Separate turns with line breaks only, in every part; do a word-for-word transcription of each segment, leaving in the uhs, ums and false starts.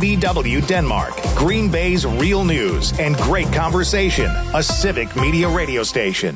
B W Denmark, Green Bay's real news and great conversation, a civic media radio station.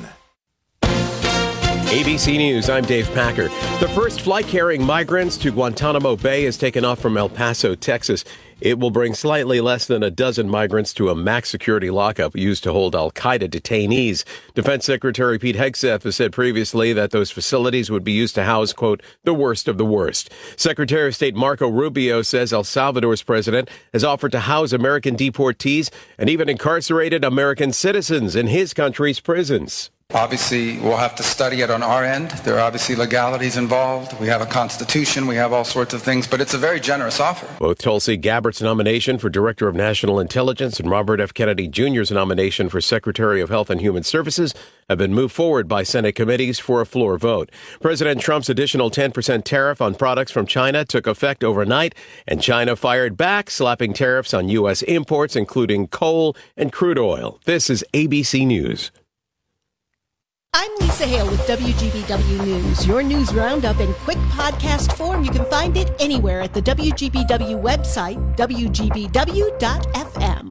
A B C News, I'm Dave Packer. The first flight carrying migrants to Guantanamo Bay has taken off from El Paso, Texas. It will bring slightly less than a dozen migrants to a max security lockup used to hold al-Qaeda detainees. Defense Secretary Pete Hegseth has said previously that those facilities would be used to house, quote, the worst of the worst. Secretary of State Marco Rubio says El Salvador's president has offered to house American deportees and even incarcerated American citizens in his country's prisons.
Obviously, we'll have to study it on our end. There are obviously legalities involved. We have a constitution. We have all sorts of things, but it's a very generous offer.
Both Tulsi Gabbard's nomination for Director of National Intelligence and Robert F. Kennedy Junior's nomination for Secretary of Health and Human Services have been moved forward by Senate committees for a floor vote. President Trump's additional ten percent tariff on products from China took effect overnight, and China fired back, slapping tariffs on U S imports, including coal and crude oil. This is A B C News.
I'm Lisa Hale with W G B W News, your news roundup in quick podcast form. You can find it anywhere at the W G B W website, W G B W dot F M.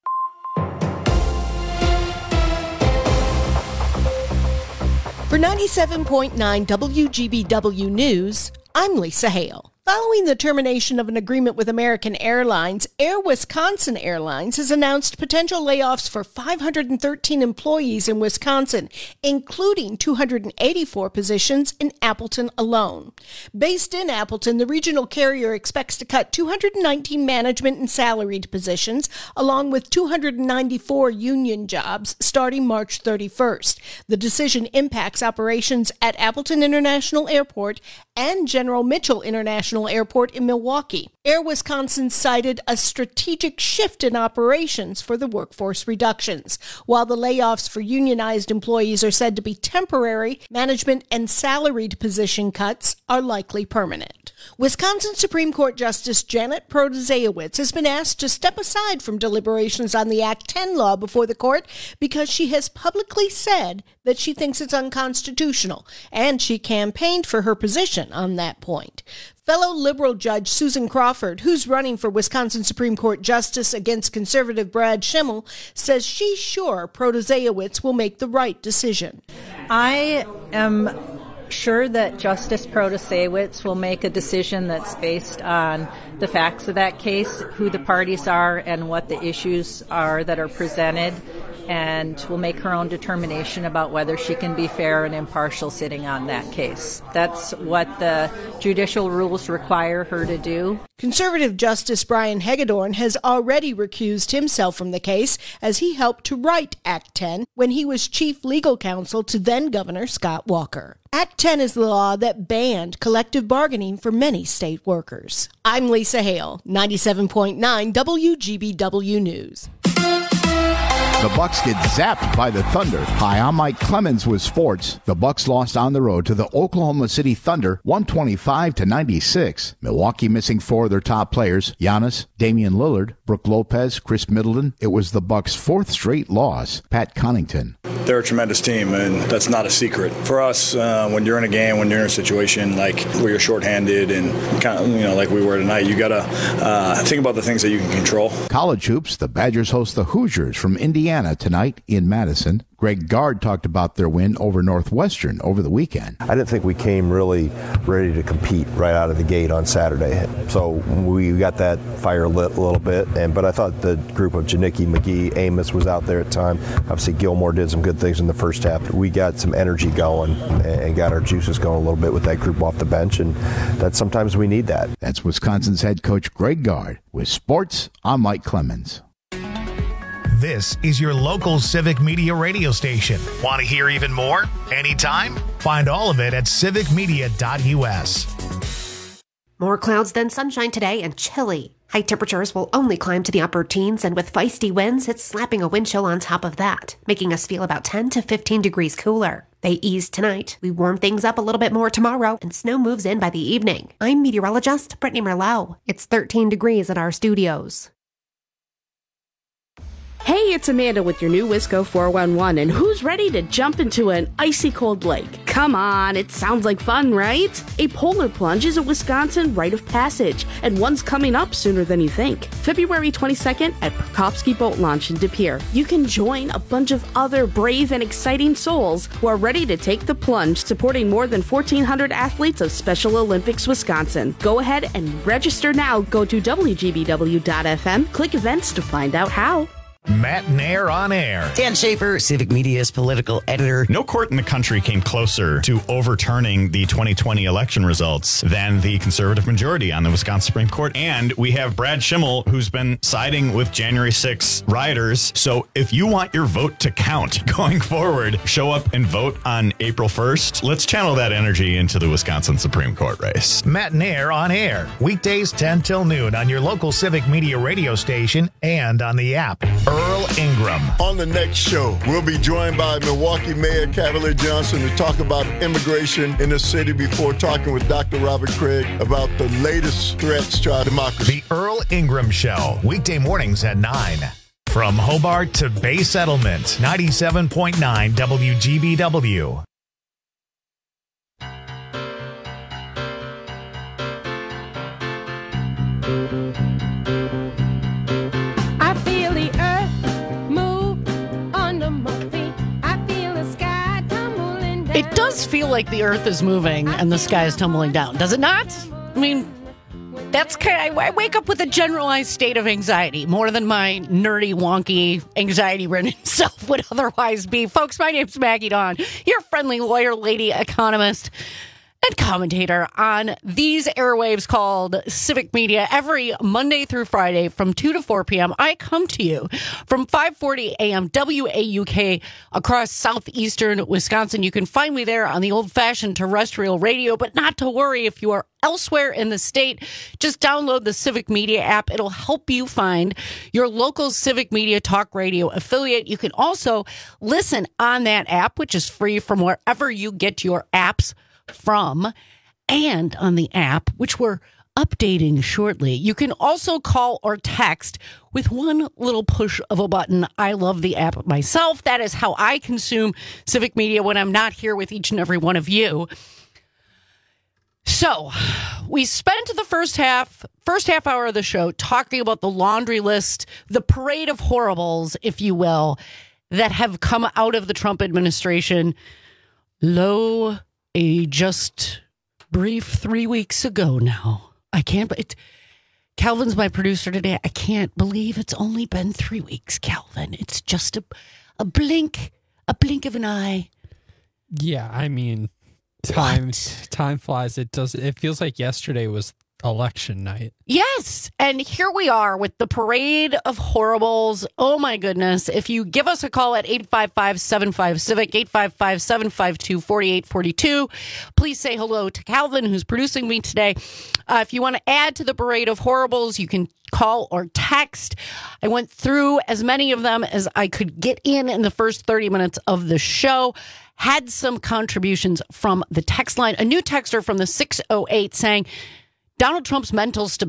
For ninety-seven point nine W G B W News, I'm Lisa Hale. Following the termination of an agreement with American Airlines, Air Wisconsin Airlines has announced potential layoffs for five hundred thirteen employees in Wisconsin, including two hundred eighty-four positions in Appleton alone. Based in Appleton, the regional carrier expects to cut two hundred nineteen management and salaried positions, along with two hundred ninety-four union jobs, starting March thirty-first. The decision impacts operations at Appleton International Airport and General Mitchell International Airport in Milwaukee. Air Wisconsin cited a strategic shift in operations for the workforce reductions. While the layoffs for unionized employees are said to be temporary, management and salaried position cuts are likely permanent. Wisconsin Supreme Court Justice Janet Protasiewicz has been asked to step aside from deliberations on the Act ten law before the court because she has publicly said that she thinks it's unconstitutional, and she campaigned for her position on that point. Fellow liberal judge Susan Crawford, who's running for Wisconsin Supreme Court Justice against conservative Brad Schimmel, says she's sure Protasiewicz will make the right decision.
I am sure that Justice Protasiewicz will make a decision that's based on the facts of that case, who the parties are, and what the issues are that are presented, and will make her own determination about whether she can be fair and impartial sitting on that case. That's what the judicial rules require her to do.
Conservative Justice Brian Hagedorn has already recused himself from the case as he helped to write Act ten when he was chief legal counsel to then-Governor Scott Walker. Act ten is the law that banned collective bargaining for many state workers. I'm Lisa Hale, ninety-seven point nine W G B W News.
The Bucks get zapped by the Thunder. Hi, I'm Mike Clemens with sports. The Bucks lost on the road to the Oklahoma City Thunder, one twenty-five to ninety-six. Milwaukee missing four of their top players, Giannis, Damian Lillard, Brook Lopez, Chris Middleton. It was the Bucks' fourth straight loss. Pat Connaughton.
They're a tremendous team, and that's not a secret. For us, uh, when you're in a game, when you're in a situation like where you're shorthanded and kind of, you know, like we were tonight, you got to uh, think about the things that you can control.
College hoops, the Badgers host the Hoosiers from Indiana tonight in Madison. Greg Gard talked about their win over Northwestern over the weekend.
I didn't think we came really ready to compete right out of the gate on Saturday. So we got that fire lit a little bit. And But I thought the group of Janicki, McGee, Amos was out there at time. Obviously, Gilmore did some good things in the first half. We got some energy going and got our juices going a little bit with that group off the bench. And that sometimes we need that.
That's Wisconsin's head coach Greg Gard. With sports, I'm Mike Clemens.
This is your local civic media radio station. Want to hear even more? Anytime? Find all of it at civic media dot U S.
More clouds than sunshine today and chilly. High temperatures will only climb to the upper teens, and with feisty winds, it's slapping a wind chill on top of that, making us feel about ten to fifteen degrees cooler. They ease tonight. We warm things up a little bit more tomorrow, and snow moves in by the evening. I'm meteorologist Brittany Merlot. It's thirteen degrees at our studios.
Hey, it's Amanda with your new Wisco four one one, and who's ready to jump into an icy cold lake? Come on, it sounds like fun, right? A polar plunge is a Wisconsin rite of passage, and one's coming up sooner than you think. February twenty-second at Prokopsky Boat Launch in De Pere. You can join a bunch of other brave and exciting souls who are ready to take the plunge, supporting more than fourteen hundred athletes of Special Olympics Wisconsin. Go ahead and register now. Go to W G B W dot F M, click events to find out how.
Matt Nair on air.
Dan Schaefer, Civic Media's political editor.
No court in the country came closer to overturning the twenty twenty election results than the conservative majority on the Wisconsin Supreme Court. And we have Brad Schimmel, who's been siding with January sixth rioters. So if you want your vote to count going forward, show up and vote on April first. Let's channel that energy into the Wisconsin Supreme Court race.
Matt Nair on air. Weekdays ten till noon on your local Civic Media radio station and on the app. Earl Ingram.
On the next show, we'll be joined by Milwaukee Mayor Cavalier Johnson to talk about immigration in the city before talking with Doctor Robert Craig about the latest threats to our democracy.
The Earl Ingram Show, weekday mornings at nine. From Hobart to Bay Settlement, ninety-seven point nine W G B W.
It does feel like the earth is moving and the sky is tumbling down, does it not? I mean, that's kind of, I wake up with a generalized state of anxiety, more than my nerdy, wonky, anxiety-ridden self would otherwise be. Folks, my name's Maggie Dawn, your friendly lawyer, lady, economist, and commentator on these airwaves called Civic Media. Every Monday through Friday from two to four p.m., I come to you from five forty a.m. W A U K across southeastern Wisconsin. You can find me there on the old-fashioned terrestrial radio, but not to worry if you are elsewhere in the state. Just download the Civic Media app. It'll help you find your local Civic Media talk radio affiliate. You can also listen on that app, which is free from wherever you get your apps from, and on the app, which we're updating shortly. You can also call or text with one little push of a button. I love the app myself. That is how I consume Civic Media when I'm not here with each and every one of you. So we spent the first half, first half hour of the show talking about the laundry list, the parade of horribles, if you will, that have come out of the Trump administration. Lo, a just brief three weeks ago now. I can't, it, Calvin's my producer today. I can't believe it's only been three weeks, Calvin. It's just a, a blink, a blink of an eye.
Yeah, I mean, time, time flies. It does. It feels like yesterday was election night.
Yes. And here we are with the parade of horribles. Oh, my goodness. If you give us a call at eight five five, seven five, CIVIC, eight five five, seven five two, four eight four two, please say hello to Calvin, who's producing me today. Uh, if you want to add to the parade of horribles, you can call or text. I went through as many of them as I could get in in the first thirty minutes of the show. Had some contributions from the text line. A new texter from the six oh eight saying, Donald Trump's mental stability.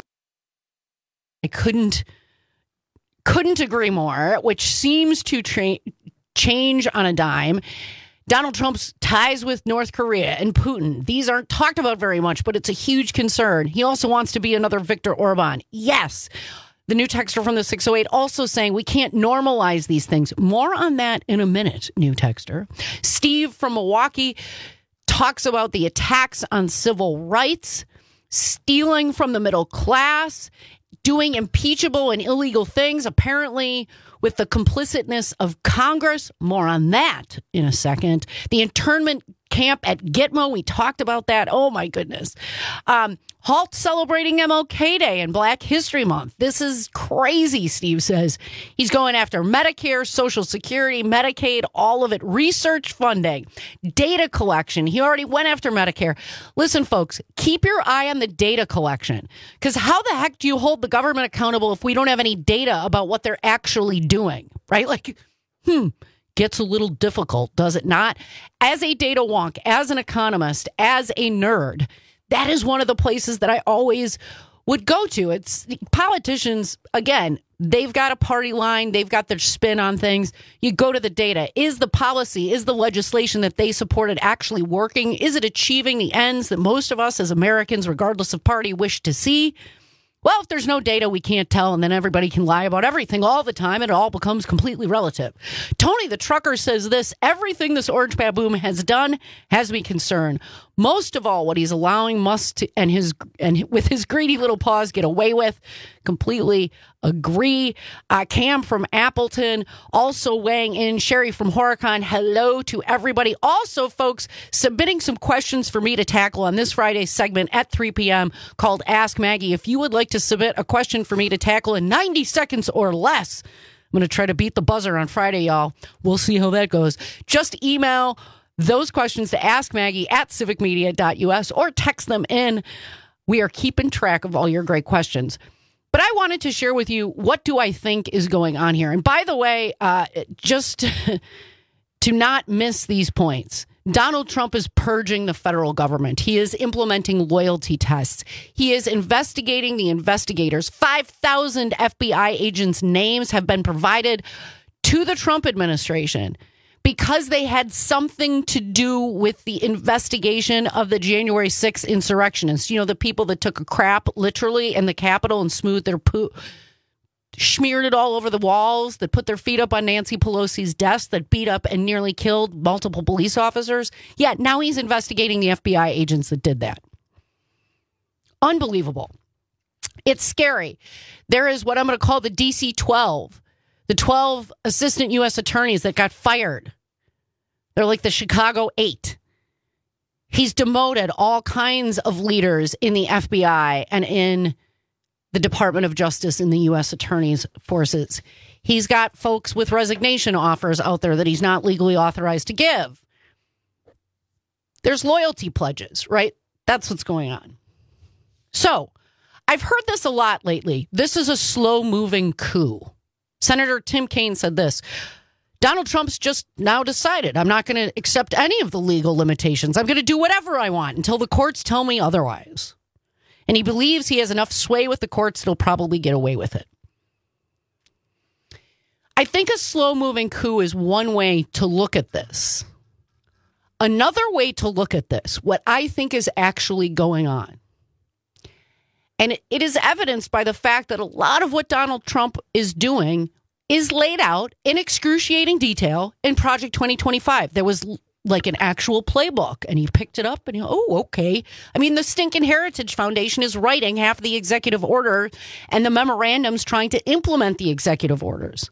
I couldn't couldn't agree more, which seems to tra- change on a dime. Donald Trump's ties with North Korea and Putin. These aren't talked about very much, but it's a huge concern. He also wants to be another Viktor Orban. Yes. The new texter from the six oh eight also saying we can't normalize these things. More on that in a minute, new texter. Steve from Milwaukee talks about the attacks on civil rights, stealing from the middle class, doing impeachable and illegal things, apparently with the complicitness of Congress. More on that in a second. The internment camp at Gitmo, we talked about that. Oh, my goodness. Um, halt celebrating M L K Day and Black History Month. This is crazy, Steve says. He's going after Medicare, Social Security, Medicaid, all of it. Research funding, data collection. He already went after Medicare. Listen, folks, keep your eye on the data collection, because how the heck do you hold the government accountable if we don't have any data about what they're actually doing, right? Like, hmm. Gets a little difficult, does it not? As a data wonk, as an economist, as a nerd, that is one of the places that I always would go to. It's politicians, again, they've got a party line. They've got their spin on things. You go to the data. Is the policy, is the legislation that they supported actually working? Is it achieving the ends that most of us as Americans, regardless of party, wish to see? Well, if there's no data, we can't tell, and then everybody can lie about everything all the time, and it all becomes completely relative. Tony the trucker says this: everything this orange baboon has done has me concerned. Most of all, what he's allowing Musk to, and his and with his greedy little paws get away with. Completely agree. Uh, Cam from Appleton also weighing in. Sherry from Horicon. Hello to everybody. Also, folks, submitting some questions for me to tackle on this Friday segment at three p.m. called Ask Maggie. If you would like to submit a question for me to tackle in ninety seconds or less, I'm going to try to beat the buzzer on Friday, y'all. We'll see how that goes. Just email those questions to Ask Maggie at civic media dot u s or text them in. We are keeping track of all your great questions. But I wanted to share with you, what do I think is going on here? And by the way, uh, just to not miss these points, Donald Trump is purging the federal government. He is implementing loyalty tests. He is investigating the investigators. five thousand F B I agents' names have been provided to the Trump administration because they had something to do with the investigation of the January sixth insurrectionists. You know, the people that took a crap, literally, in the Capitol and smoothed their poo, smeared it all over the walls, that put their feet up on Nancy Pelosi's desk, that beat up and nearly killed multiple police officers. Yeah, now he's investigating the F B I agents that did that. Unbelievable. It's scary. There is what I'm going to call the D C twelve, the twelve assistant U S attorneys that got fired. They're like the Chicago Eight. He's demoted all kinds of leaders in the F B I and in the Department of Justice in the U S Attorney's forces. He's got folks with resignation offers out there that he's not legally authorized to give. There's loyalty pledges, right? That's what's going on. So, I've heard this a lot lately. This is a slow-moving coup. Senator Tim Kaine said this: Donald Trump's just now decided, I'm not going to accept any of the legal limitations. I'm going to do whatever I want until the courts tell me otherwise. And he believes he has enough sway with the courts that he'll probably get away with it. I think a slow-moving coup is one way to look at this. Another way to look at this, what I think is actually going on, and it, it is evidenced by the fact that a lot of what Donald Trump is doing is laid out in excruciating detail in Project twenty twenty-five. There was like an actual playbook, and he picked it up and, he, oh, okay. I mean, the Stinkin' Heritage Foundation is writing half the executive order and the memorandums trying to implement the executive orders.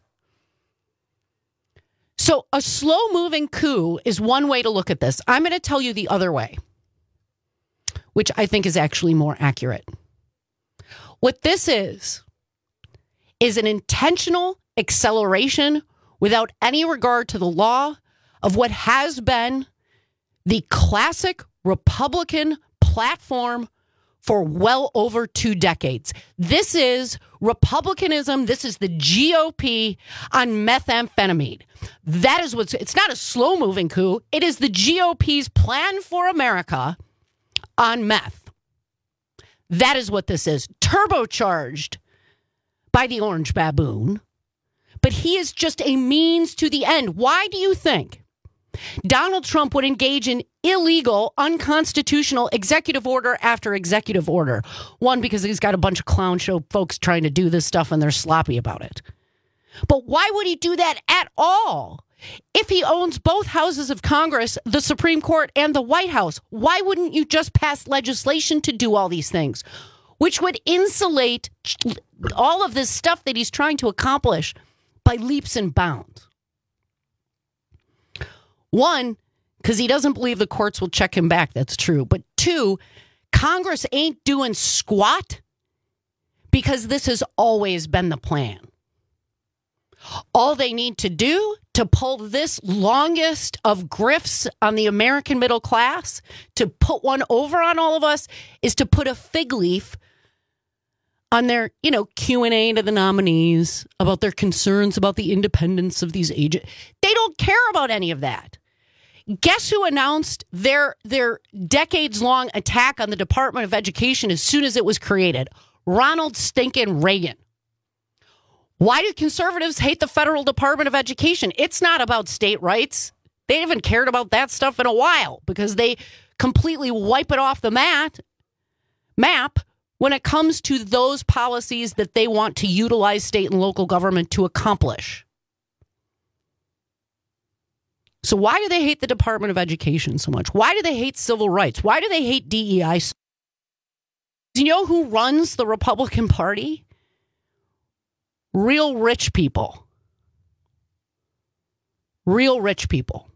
So a slow-moving coup is one way to look at this. I'm going to tell you the other way, which I think is actually more accurate. What this is, is an intentional acceleration without any regard to the law of what has been the classic Republican platform for well over two decades. This is Republicanism. This is the G O P on methamphetamine. That is what's, it's not a slow moving coup. It is the G O P's plan for America on meth. That is what this is. Turbocharged by the orange baboon. But he is just a means to the end. Why do you think Donald Trump would engage in illegal, unconstitutional executive order after executive order? One, because he's got a bunch of clown show folks trying to do this stuff and they're sloppy about it. But why would he do that at all? If he owns both houses of Congress, the Supreme Court, and the White House, why wouldn't you just pass legislation to do all these things, which would insulate all of this stuff that he's trying to accomplish by leaps and bounds? One, because he doesn't believe the courts will check him back. That's true. But two, Congress ain't doing squat because this has always been the plan. All they need to do to pull this longest of grifts on the American middle class, to put one over on all of us, is to put a fig leaf on their, you know, Q and A to the nominees about their concerns about the independence of these agents. They don't care about any of that. Guess who announced their their decades-long attack on the Department of Education as soon as it was created? Ronald stinking Reagan. Why do conservatives hate the Federal Department of Education? It's not about state rights. They haven't cared about that stuff in a while because they completely wipe it off the mat, map when it comes to those policies that they want to utilize state and local government to accomplish. So why do they hate the Department of Education so much? Why do they hate civil rights? Why do they hate D E I? Do you know who runs the Republican Party? Real rich people. Real rich people.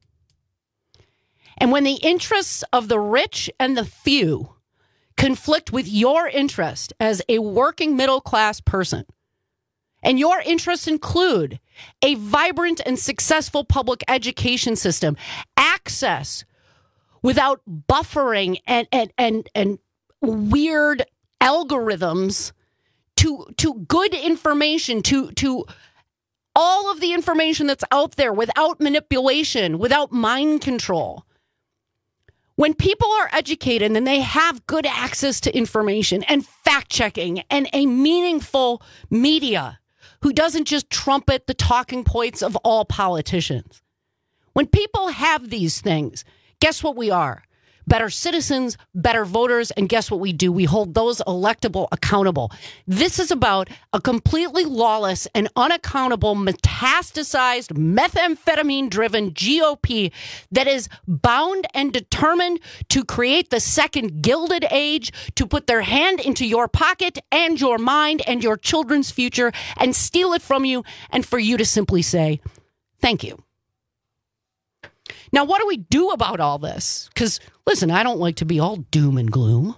And when the interests of the rich and the few conflict with your interest as a working middle class person, and your interests include a vibrant and successful public education system, access without buffering and and and, and weird algorithms to to good information, to to all of the information that's out there without manipulation, without mind control. When people are educated and they have good access to information and fact-checking and a meaningful media who doesn't just trumpet the talking points of all politicians. When people have these things, guess what we are? Better citizens, better voters, and guess what we do? We hold those electable accountable. This is about a completely lawless and unaccountable, metastasized, methamphetamine-driven G O P that is bound and determined to create the second Gilded Age, to put their hand into your pocket and your mind and your children's future and steal it from you, and for you to simply say, thank you. Now, what do we do about all this? Because, listen, I don't like to be all doom and gloom.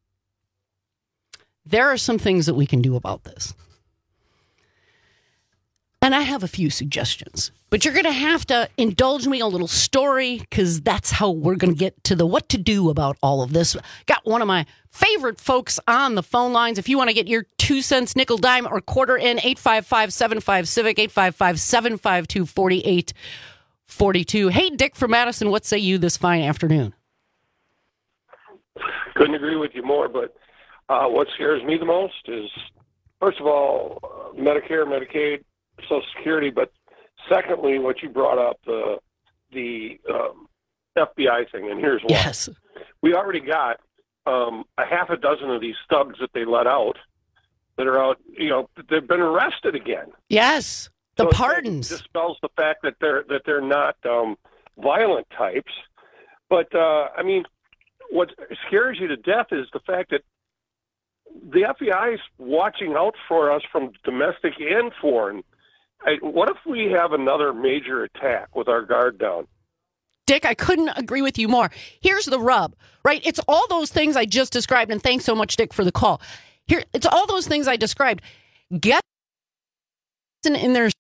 There are some things that we can do about this. And I have a few suggestions. But you're going to have to indulge me a little story, because that's how we're going to get to the what to do about all of this. Got one of my favorite folks on the phone lines. If you want to get your two cents, nickel, dime, or quarter in, eight five five, seven five, civic, eight five five, seven five two, four eight forty-two. Hey, Dick from Madison, what say you this fine afternoon?
Couldn't agree with you more, but uh, what scares me the most is, first of all, uh, Medicare, Medicaid, Social Security, but secondly, what you brought up, the the um, F B I thing, and here's why.
Yes.
We already got um, a half a dozen of these thugs that they let out that are out, you know, they've been arrested again.
Yes. The
so
pardons
dispels the fact that they're that they're not um, violent types, but uh, I mean, what scares you to death is the fact that the F B I is watching out for us from domestic and foreign. I, what if we have another major attack with our guard down?
Dick, I couldn't agree with you more. Here's the rub, right? It's all those things I just described, and thanks so much, Dick, for the call. Here, it's all those things I described. Get in their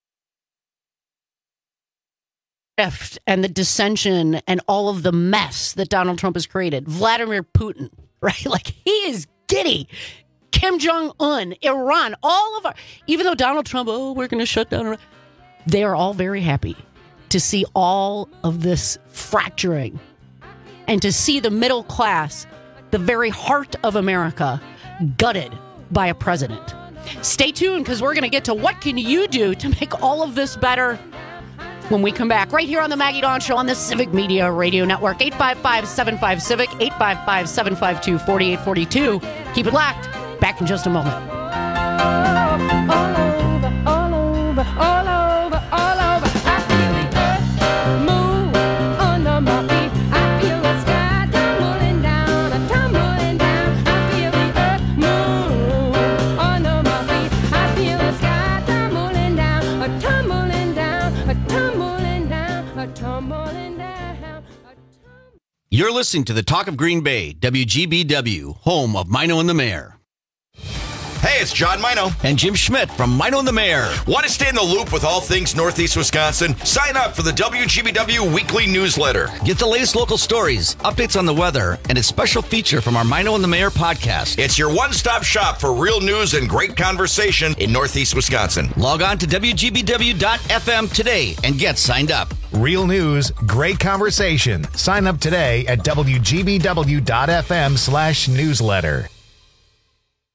and the dissension and all of the mess that Donald Trump has created. Vladimir Putin, right? Like, he is giddy. Kim Jong-un, Iran, all of our, even though Donald Trump, oh, we're going to shut down Iran, they are all very happy to see all of this fracturing and to see the middle class, the very heart of America, gutted by a president. Stay tuned, because we're going to get to what can you do to make all of this better when we come back, right here on the Maggie Dawn Show on the Civic Media Radio Network. eight five five, seven five, civic, eight five five, seven five two, four eight four two. Keep it locked. Back in just a moment.
All over, all over, all over, all over. I feel the earth move under my feet. I feel the sky tumbling down, a tumbling down. I feel the earth move under my feet. I feel the sky tumbling down, a tumbling down, a tumbling down, a tumbling down.
You're listening to the Talk of Green Bay, W G B W, home of Mino and the Mayor.
Hey, it's John Mino.
And Jim Schmidt from Mino and the Mayor.
Want to stay in the loop with all things Northeast Wisconsin? Sign up for the W G B W weekly newsletter.
Get the latest local stories, updates on the weather, and a special feature from our Mino and the Mayor podcast.
It's your one-stop shop for real news and great conversation in Northeast Wisconsin.
Log on to W G B W dot F M today and get signed up.
Real news, great conversation. Sign up today at W G B W dot F M slash newsletter.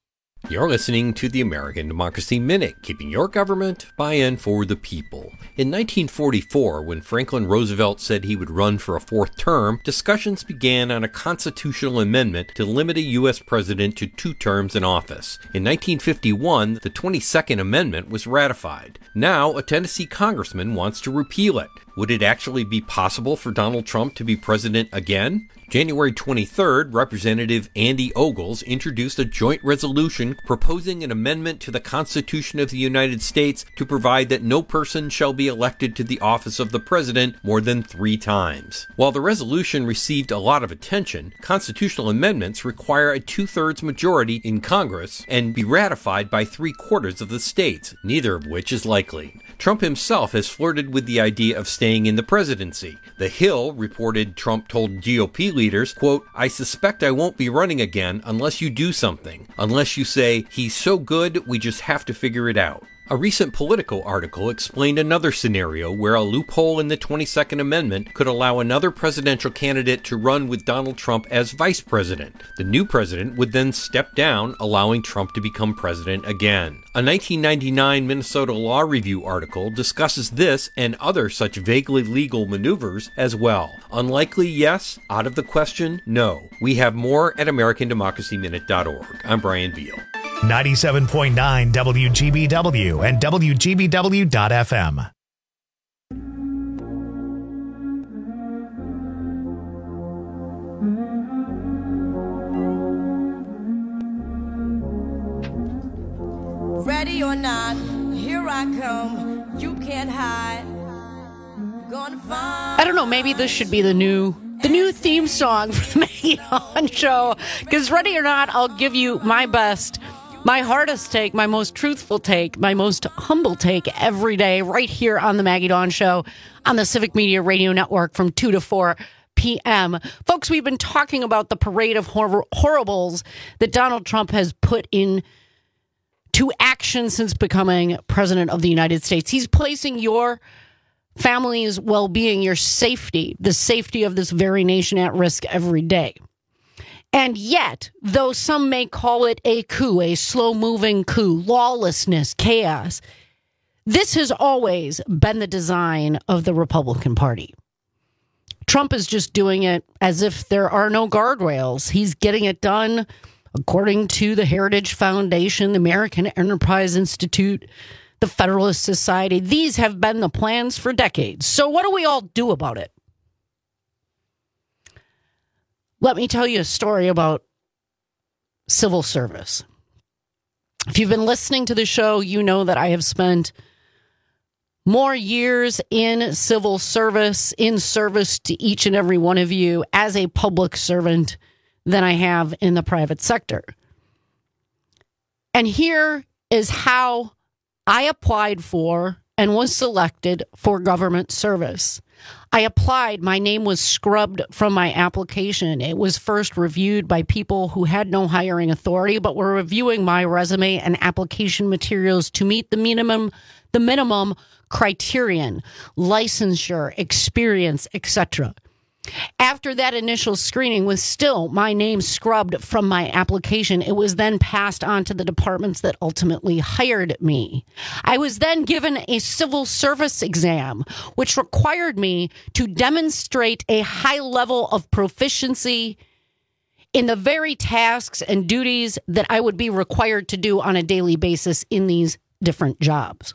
You're listening to the American Democracy Minute, keeping your government by and for the people. In nineteen forty-four, when Franklin Roosevelt said he would run for a fourth term, discussions began on a constitutional amendment to limit a U S president to two terms in office. In nineteen fifty-one, the twenty-second Amendment was ratified. Now, a Tennessee congressman wants to repeal it. Would it actually be possible for Donald Trump to be president again? January twenty-third, Representative Andy Ogles introduced a joint resolution proposing an amendment to the Constitution of the United States to provide that no person shall be elected to the office of the president more than three times. While the resolution received a lot of attention, constitutional amendments require a two-thirds majority in Congress and be ratified by three-quarters of the states, neither of which is likely. Trump himself has flirted with the idea of staying in the presidency. The Hill reported Trump told G O P leaders, quote, "I suspect I won't be running again unless you do something. Unless you say, he's so good, we just have to figure it out." A recent Politico article explained another scenario where a loophole in the twenty-second Amendment could allow another presidential candidate to run with Donald Trump as vice president. The new president would then step down, allowing Trump to become president again. A nineteen ninety-nine Minnesota Law Review article discusses this and other such vaguely legal maneuvers as well. Unlikely, yes. Out of the question, no. We have more at American Democracy Minute dot org. I'm Brian Beal.
ninety-seven point nine W G B W and W G B W dot F M.
Ready or not, here I come. You can't hide. Gonna find.
I don't know, maybe this should be the new the new theme song for the Maggie Dawn Show. Because ready or not, I'll give you my best, my hardest take, my most truthful take, my most humble take every day right here on the Maggie Dawn Show on the Civic Media Radio Network from two to four p.m. Folks, we've been talking about the parade of hor- horribles that Donald Trump has put in to action since becoming president of the United States. He's placing your family's well-being, your safety, the safety of this very nation at risk every day. And yet, though some may call it a coup, a slow-moving coup, lawlessness, chaos, this has always been the design of the Republican Party. Trump is just doing it as if there are no guardrails. He's getting it done according to the Heritage Foundation, the American Enterprise Institute, the Federalist Society. These have been the plans for decades. So what do we all do about it? Let me tell you a story about civil service. If you've been listening to the show, you know that I have spent more years in civil service, in service to each and every one of you as a public servant than I have in the private sector. And here is how I applied for and was selected for government service. I applied. My name was scrubbed from my application. It was first reviewed by people who had no hiring authority, but were reviewing my resume and application materials to meet the minimum, the minimum criterion, licensure, experience, et cetera. After that initial screening, with still my name scrubbed from my application, it was then passed on to the departments that ultimately hired me. I was then given a civil service exam, which required me to demonstrate a high level of proficiency in the very tasks and duties that I would be required to do on a daily basis in these different jobs.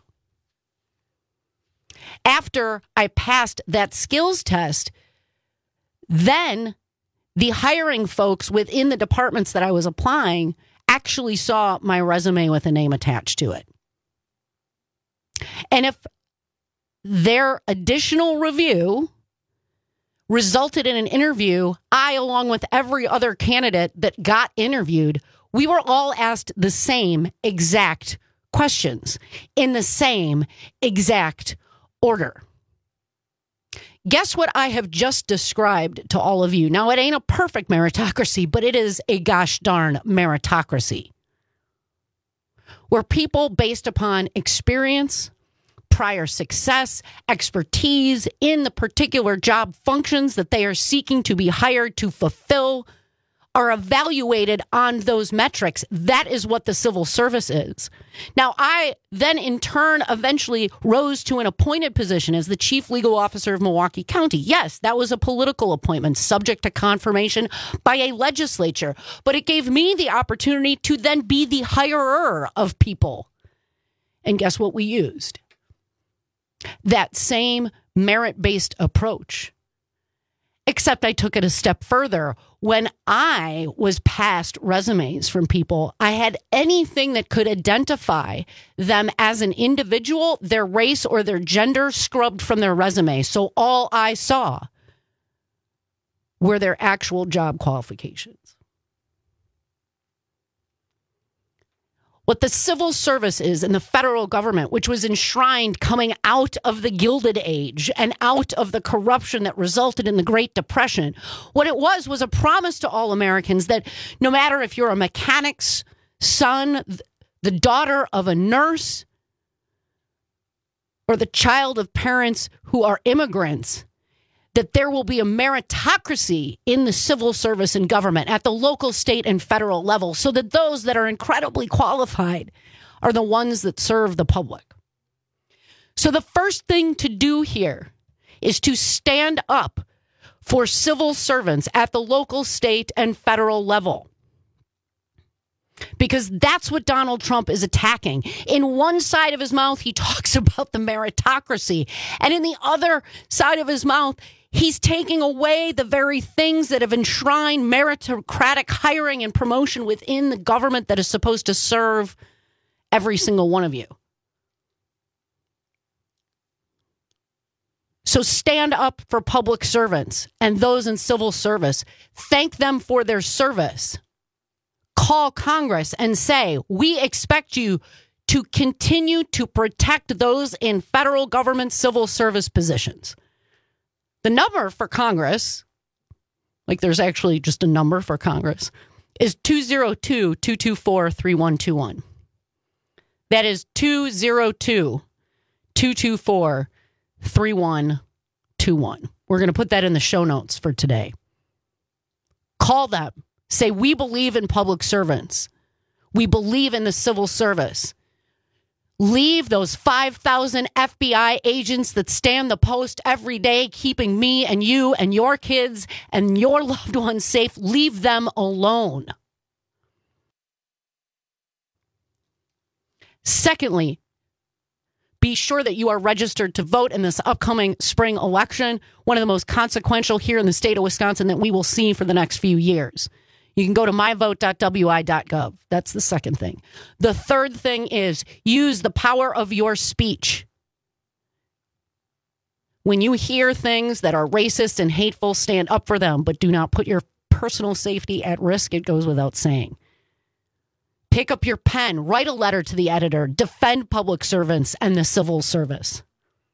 After I passed that skills test, then the hiring folks within the departments that I was applying actually saw my resume with a name attached to it. And if their additional review resulted in an interview, I, along with every other candidate that got interviewed, we were all asked the same exact questions in the same exact order. Guess what I have just described to all of you. Now, it ain't a perfect meritocracy, but it is a gosh darn meritocracy, where people, based upon experience, prior success, expertise in the particular job functions that they are seeking to be hired to fulfill, are evaluated on those metrics. That is what the civil service is. Now, I then in turn eventually rose to an appointed position as the chief legal officer of Milwaukee County. Yes, that was a political appointment subject to confirmation by a legislature, but it gave me the opportunity to then be the hirer of people. And guess what we used? That same merit-based approach. Except I took it a step further. When I was passed resumes from people, I had anything that could identify them as an individual, their race or their gender scrubbed from their resume. So all I saw were their actual job qualifications. What the civil service is in the federal government, which was enshrined coming out of the Gilded Age and out of the corruption that resulted in the Great Depression, what it was was a promise to all Americans that no matter if you're a mechanic's son, the daughter of a nurse, or the child of parents who are immigrants, that there will be a meritocracy in the civil service and government at the local, state, and federal level so that those that are incredibly qualified are the ones that serve the public. So the first thing to do here is to stand up for civil servants at the local, state, and federal level. Because that's what Donald Trump is attacking. In one side of his mouth, he talks about the meritocracy. And in the other side of his mouth, he's taking away the very things that have enshrined meritocratic hiring and promotion within the government that is supposed to serve every single one of you. So stand up for public servants and those in civil service. Thank them for their service. Call Congress and say, we expect you to continue to protect those in federal government civil service positions. The number for Congress, like there's actually just a number for Congress, is two oh two, two two four, three one two one. That is two oh two, two two four, three one two one. We're going to put that in the show notes for today. Call them. Say, we believe in public servants. We believe in the civil service. Leave those five thousand F B I agents that stand the post every day, keeping me and you and your kids and your loved ones safe. Leave them alone. Secondly, be sure that you are registered to vote in this upcoming spring election, one of the most consequential here in the state of Wisconsin that we will see for the next few years. You can go to my vote dot w i dot gov. That's the second thing. The third thing is use the power of your speech. When you hear things that are racist and hateful, stand up for them, but do not put your personal safety at risk. It goes without saying. Pick up your pen, write a letter to the editor, defend public servants and the civil service.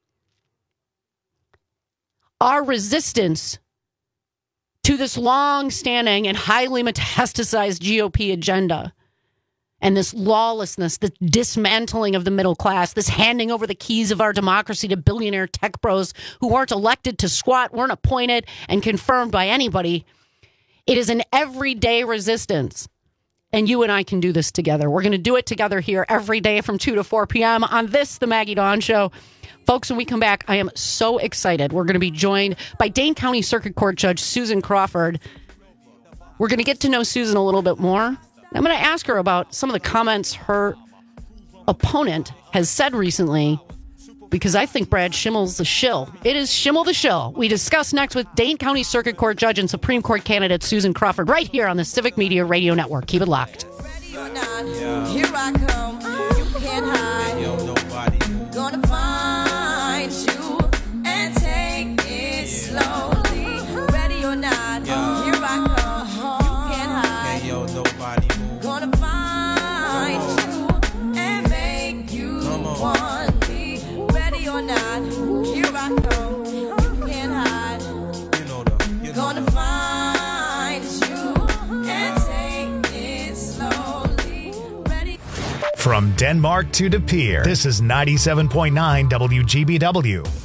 Our resistance to this long-standing and highly metastasized G O P agenda and this lawlessness, the dismantling of the middle class, this handing over the keys of our democracy to billionaire tech bros who weren't elected to squat, weren't appointed and confirmed by anybody. It is an everyday resistance. And you and I can do this together. We're going to do it together here every day from two to four p.m. on this, The Maggie Dawn Show. Folks, when we come back, I am so excited. We're going to be joined by Dane County Circuit Court Judge Susan Crawford. We're going to get to know Susan a little bit more. I'm going to ask her about some of the comments her opponent has said recently, because I think Brad Schimmel's the shill. It is Schimmel the shill. We discuss next with Dane County Circuit Court Judge and Supreme Court candidate Susan Crawford right here on the Civic Media Radio Network. Keep it locked.
Here I come. You can't hide. Yo, nobody. Gonna find you and take it slowly. Ready or not, here I come. You can't hide. Yo, nobody. Gonna find you and make you want me. Ready or not, here I come. You can't hide. You know the, you know Gonna the. find you and take it slowly. Ready.
From Denmark to De Pere, this is ninety-seven point nine W G B W.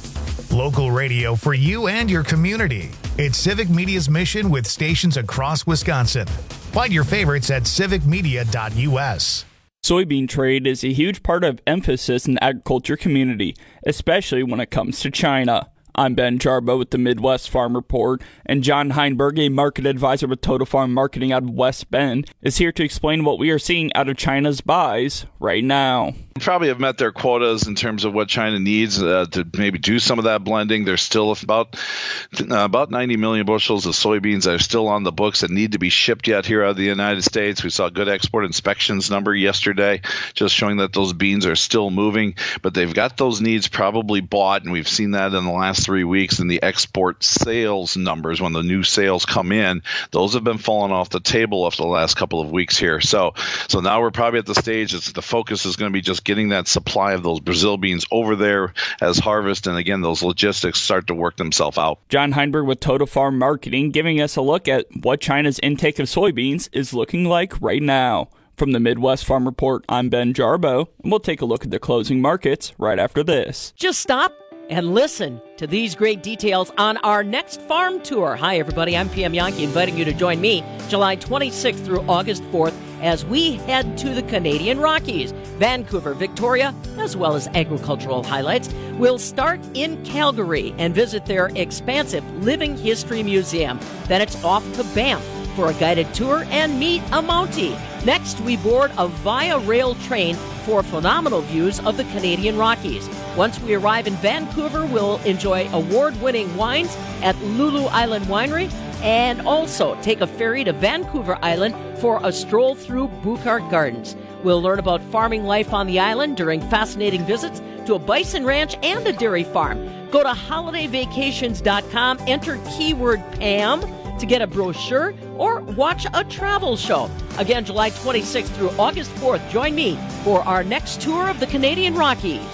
Local radio for you and your community. It's Civic Media's mission with stations across Wisconsin. Find your favorites at civic media dot u s.
Soybean trade is a huge part of emphasis in the agriculture community, especially when it comes to China. I'm Ben Jarbo with the Midwest Farm Report, and John Heinberg, a market advisor with Total Farm Marketing out of West Bend, is here to explain what we are seeing out of China's buys right now.
Probably have met their quotas in terms of what China needs uh, to maybe do some of that blending. There's still about uh, about ninety million bushels of soybeans that are still on the books that need to be shipped yet here out of the United States. We saw a good export inspections number yesterday, just showing that those beans are still moving, but they've got those needs probably bought, and we've seen that in the last three weeks in the export sales numbers. When the new sales come in, those have been falling off the table after the last couple of weeks here. So, so now we're probably at the stage that the focus is going to be just getting that supply of those Brazil beans over there as harvest, and again, those logistics start to work themselves out.
John Heinberg with Total Farm Marketing giving us a look at what China's intake of soybeans is looking like right now. From the Midwest Farm Report, I'm Ben Jarbo, and we'll take a look at the closing markets right after this.
Just stop and listen to these great details on our next farm tour. Hi, everybody. I'm P M Yankee, inviting you to join me July twenty-sixth through August fourth as we head to the Canadian Rockies, Vancouver, Victoria, as well as agricultural highlights. We'll start in Calgary and visit their expansive Living History Museum. Then it's off to Banff for a guided tour and meet a Mountie. Next, we board a Via Rail train for phenomenal views of the Canadian Rockies. Once we arrive in Vancouver, we'll enjoy award-winning wines at Lulu Island Winery and also take a ferry to Vancouver Island for a stroll through Buchart Gardens. We'll learn about farming life on the island during fascinating visits to a bison ranch and a dairy farm. Go to holiday vacations dot com, enter keyword Pam to get a brochure or watch a travel show. Again, July twenty-sixth through August fourth, join me for our next tour of the Canadian Rockies.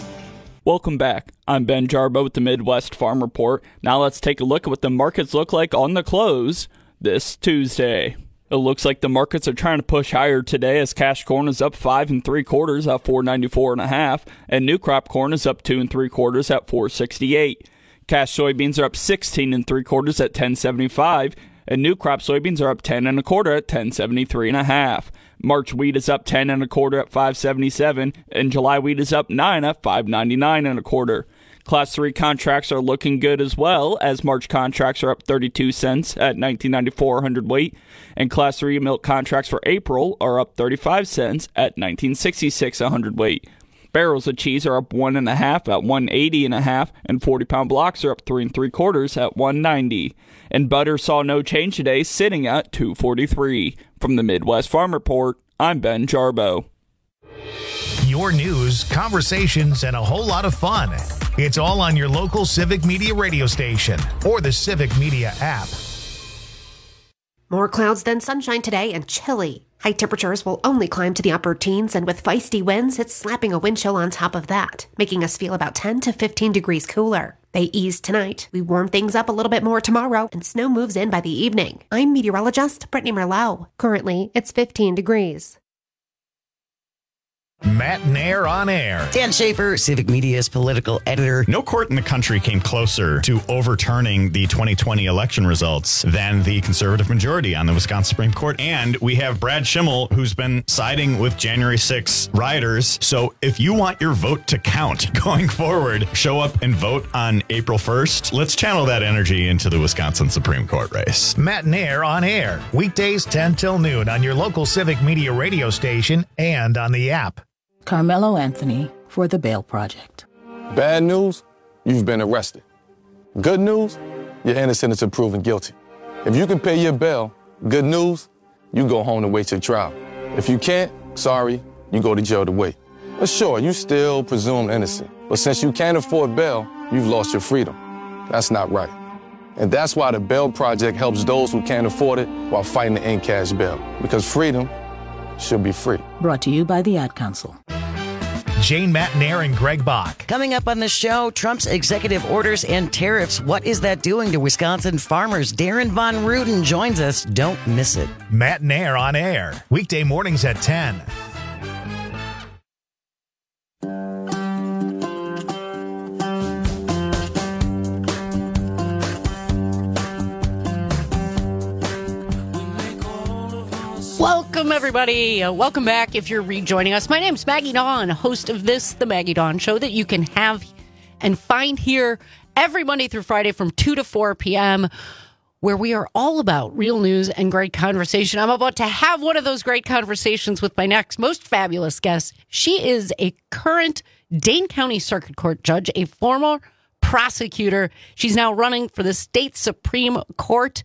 Welcome back. I'm Ben Jarbo with the Midwest Farm Report. Now let's take a look at what the markets look like on the close this Tuesday. It looks like the markets are trying to push higher today as cash corn is up five and three quarters at four ninety-four and a half, and new crop corn is up two and three quarters at four sixty-eight. Cash soybeans are up sixteen and three quarters at ten seventy-five, and new crop soybeans are up ten and a quarter at ten seventy-three and a half. March wheat is up ten and a quarter at five seventy-seven, and July wheat is up nine at five ninety-nine and a quarter. Class three contracts are looking good as well, as March contracts are up thirty-two cents at nineteen ninety-four a hundredweight, and Class three milk contracts for April are up thirty-five cents at nineteen sixty-six a hundredweight. Barrels of cheese are up one and a half at one eighty and a half, and forty pound blocks are up three and three quarters at one ninety. And butter saw no change today, sitting at two forty-three. From the Midwest Farm Report, I'm Ben Jarbo.
Your news, conversations, and a whole lot of fun. It's all on your local Civic Media radio station or the Civic Media app.
More clouds than sunshine today and chilly. High temperatures will only climb to the upper teens, and with feisty winds, it's slapping a wind chill on top of that, making us feel about ten to fifteen degrees cooler. They ease tonight. We warm things up a little bit more tomorrow, and snow moves in by the evening. I'm meteorologist Brittany Merlot. Currently, it's fifteen degrees.
Matt Nair on air.
Dan Schaefer, Civic Media's political editor.
No court in the country came closer to overturning the twenty twenty election results than the conservative majority on the Wisconsin Supreme Court. And we have Brad Schimmel, who's been siding with January sixth rioters. So if you want your vote to count going forward, show up and vote on April first. Let's channel that energy into the Wisconsin Supreme Court race.
Matt Nair on air. Weekdays ten till noon on your local Civic Media radio station and on the app.
Carmelo Anthony for the Bail Project.
Bad news, you've been arrested. Good news, you're innocent until proven guilty. If you can pay your bail, good news, you go home to wait your trial. If you can't, sorry, you go to jail to wait. But sure, you still presumed innocent. But since you can't afford bail, you've lost your freedom. That's not right. And that's why the Bail Project helps those who can't afford it while fighting to end cash bail. Because freedom should be free.
Brought to you by the Ad Council.
Jane Matnair and Greg Bach.
Coming up on the show, Trump's executive orders and tariffs. What is that doing to Wisconsin farmers? Darren Von Ruden joins us. Don't miss it.
Matt Nair on air. Weekday mornings at ten.
Welcome, everybody. Uh, welcome back if you're rejoining us. My name's Maggie Dawn, host of this, The Maggie Dawn Show, that you can have and find here every Monday through Friday from two to four p.m., where we are all about real news and great conversation. I'm about to have one of those great conversations with my next most fabulous guest. She is a current Dane County Circuit Court judge, a former prosecutor. She's now running for the state Supreme Court.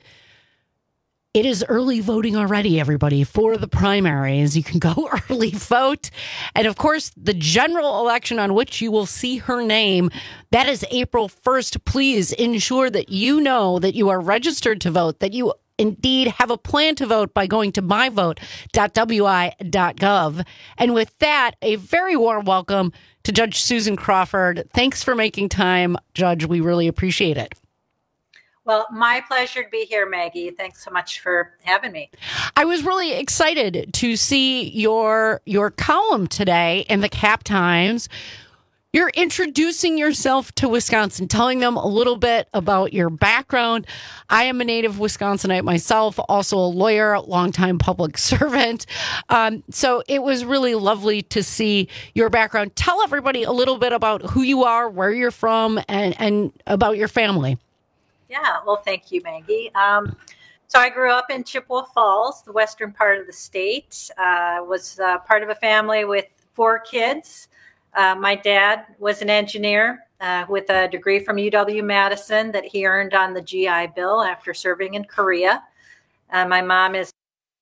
It is early voting already, everybody, for the primaries. You can go early vote. And of course, the general election on which you will see her name, that is April first. Please ensure that you know that you are registered to vote, that you indeed have a plan to vote by going to my vote dot w i dot gov. And with that, a very warm welcome to Judge Susan Crawford. Thanks for making time, Judge. We really appreciate it.
Well, my pleasure to be here, Maggie. Thanks so much for having me.
I was really excited to see your your column today in the Cap Times. You're introducing yourself to Wisconsin, telling them a little bit about your background. I am a native Wisconsinite myself, also a lawyer, longtime public servant. Um, so it was really lovely to see your background. Tell everybody a little bit about who you are, where you're from, and, and about your family.
Yeah, well, thank you, Maggie. Um, so I grew up in Chippewa Falls, the western part of the state. Uh, was uh, part of a family with four kids. Uh, my dad was an engineer uh, with a degree from U W-Madison that he earned on the G I Bill after serving in Korea. Uh, my mom is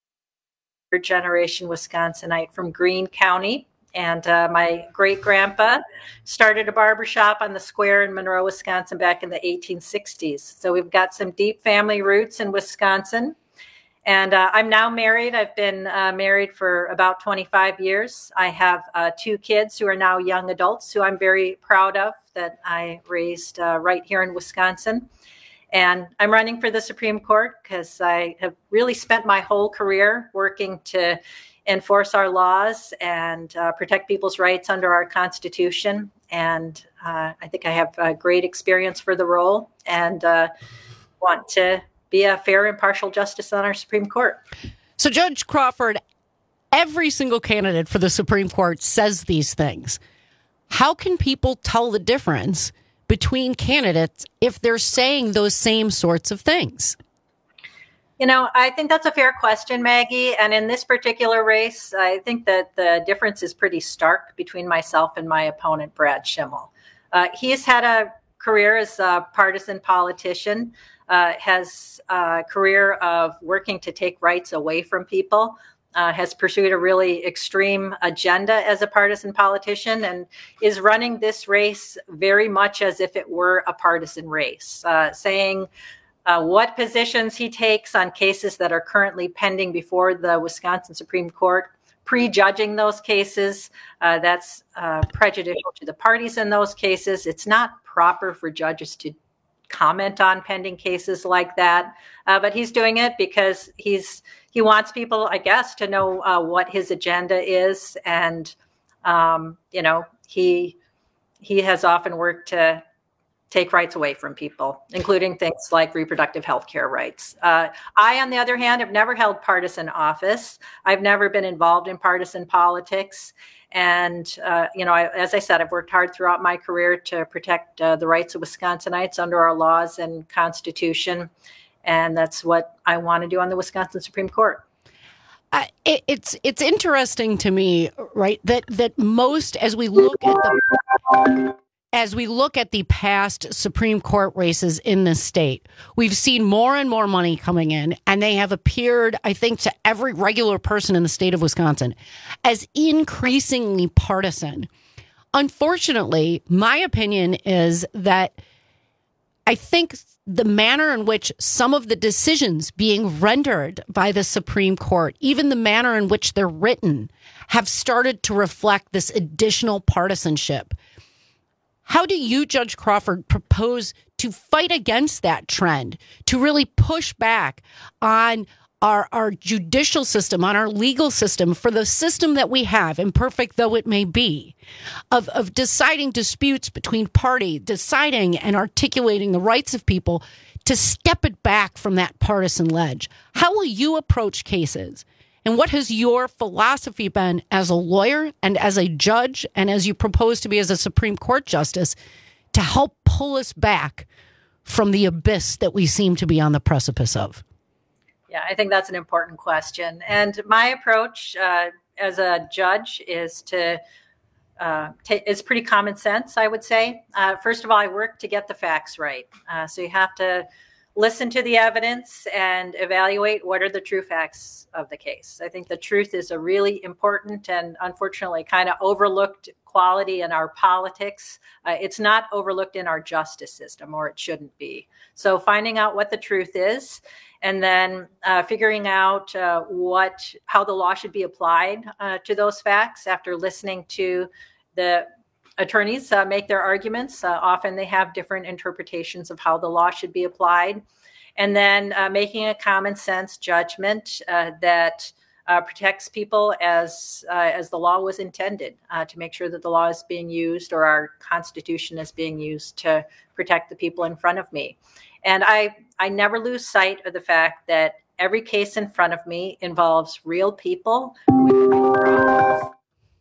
third generation Wisconsinite from Greene County. And uh, my great-grandpa started a barbershop on the square in Monroe, Wisconsin back in the eighteen sixties. So we've got some deep family roots in Wisconsin. And uh, I'm now married. I've been uh, married for about twenty-five years. I have uh, two kids who are now young adults who I'm very proud of that I raised uh, right here in Wisconsin. And I'm running for the Supreme Court because I have really spent my whole career working to enforce our laws and uh, protect people's rights under our Constitution. And uh, I think I have a great experience for the role and uh, want to be a fair, impartial justice on our Supreme Court.
So, Judge Crawford, every single candidate for the Supreme Court says these things. How can people tell the difference between candidates if they're saying those same sorts of things?
You know, I think that's a fair question, Maggie. And in this particular race, I think that the difference is pretty stark between myself and my opponent, Brad Schimmel. Uh, he's had a career as a partisan politician, uh, has a career of working to take rights away from people, uh, has pursued a really extreme agenda as a partisan politician, and is running this race very much as if it were a partisan race, uh, saying Uh, what positions he takes on cases that are currently pending before the Wisconsin Supreme Court, prejudging those cases. Uh, that's uh, prejudicial to the parties in those cases. It's not proper for judges to comment on pending cases like that. Uh, but he's doing it because he's he wants people, I guess, to know uh, what his agenda is. And, um, you know, he he has often worked to take rights away from people, including things like reproductive health care rights. Uh, I, on the other hand, have never held partisan office. I've never been involved in partisan politics. And, uh, you know, I, as I said, I've worked hard throughout my career to protect uh, the rights of Wisconsinites under our laws and Constitution. And that's what I want to do on the Wisconsin Supreme Court.
Uh, it, it's it's interesting to me, right, that that most, as we look at the As we look at the past Supreme Court races in this state, we've seen more and more money coming in, and they have appeared, I think, to every regular person in the state of Wisconsin as increasingly partisan. Unfortunately, my opinion is that I think the manner in which some of the decisions being rendered by the Supreme Court, even the manner in which they're written, have started to reflect this additional partisanship. How do you, Judge Crawford, propose to fight against that trend, to really push back on our, our judicial system, on our legal system, for the system that we have, imperfect though it may be, of, of deciding disputes between parties, deciding and articulating the rights of people, to step it back from that partisan ledge? How will you approach cases And what has your philosophy been as a lawyer and as a judge and as you propose to be as a Supreme Court justice to help pull us back from the abyss that we seem to be on the precipice of?
Yeah, I think that's an important question. And my approach uh, as a judge is to uh, ta- it's pretty common sense, I would say. Uh, first of all, I work to get the facts right. Uh, so you have to listen to the evidence and evaluate what are the true facts of the case. I think the truth is a really important and unfortunately kind of overlooked quality in our politics. Uh, it's not overlooked in our justice system, or it shouldn't be. So finding out what the truth is, and then uh, figuring out uh, what how the law should be applied uh, to those facts after listening to the attorneys uh, make their arguments. Uh, often they have different interpretations of how the law should be applied. And then uh, making a common sense judgment uh, that uh, protects people as uh, as the law was intended, uh, to make sure that the law is being used, or our Constitution is being used to protect the people in front of me. And I, I never lose sight of the fact that every case in front of me involves real people with real problems.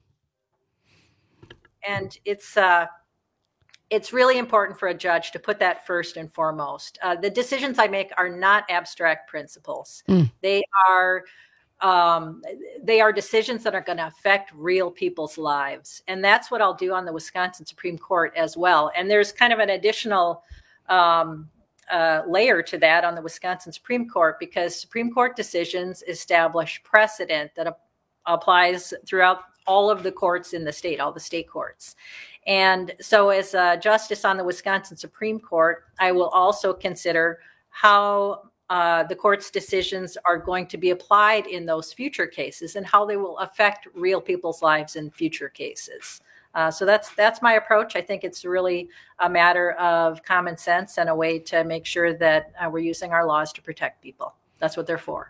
And it's uh, it's really important for a judge to put that first and foremost. Uh, the decisions I make are not abstract principles.
Mm.
They are um, they are decisions that are going to affect real people's lives. And that's what I'll do on the Wisconsin Supreme Court as well. And there's kind of an additional um, uh, layer to that on the Wisconsin Supreme Court, because Supreme Court decisions establish precedent that ap- applies throughout all of the courts in the state, all the state courts. And so as a justice on the Wisconsin Supreme Court, I will also consider how uh, the court's decisions are going to be applied in those future cases and how they will affect real people's lives in future cases. Uh, so that's that's my approach. I think it's really a matter of common sense and a way to make sure that uh, we're using our laws to protect people. That's what they're for.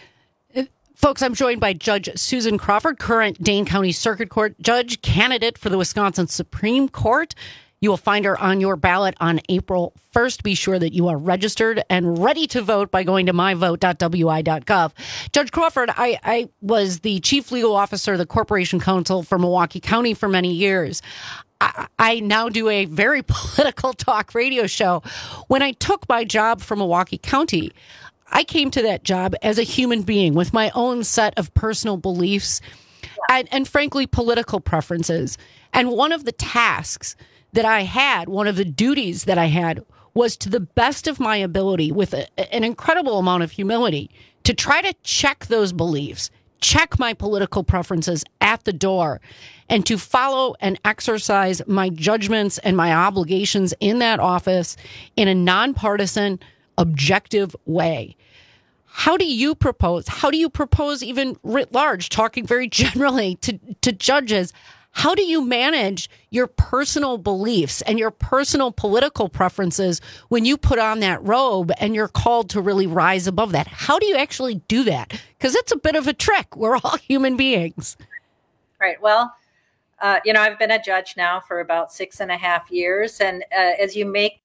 Folks, I'm joined by Judge Susan Crawford, current Dane County Circuit Court judge, candidate for the Wisconsin Supreme Court. You will find her on your ballot on April first. Be sure that you are registered and ready to vote by going to my vote dot w i dot gov. Judge Crawford, I, I was the chief legal officer of the Corporation Counsel for Milwaukee County for many years. I, I now do a very political talk radio show. When I took my job from Milwaukee County, I came to that job as a human being with my own set of personal beliefs and, and frankly, political preferences. And one of the tasks that I had, one of the duties that I had, was to the best of my ability, with a, an incredible amount of humility, to try to check those beliefs, check my political preferences at the door, and to follow and exercise my judgments and my obligations in that office in a nonpartisan, objective way. How do you propose, how do you propose even writ large, talking very generally to, to judges, how do you manage your personal beliefs and your personal political preferences when you put on that robe and you're called to really rise above that? How do you actually do that? Because it's a bit of a trick. We're all human beings.
Right. Well, uh, you know, I've been a judge now for about six and a half years. And uh, as you make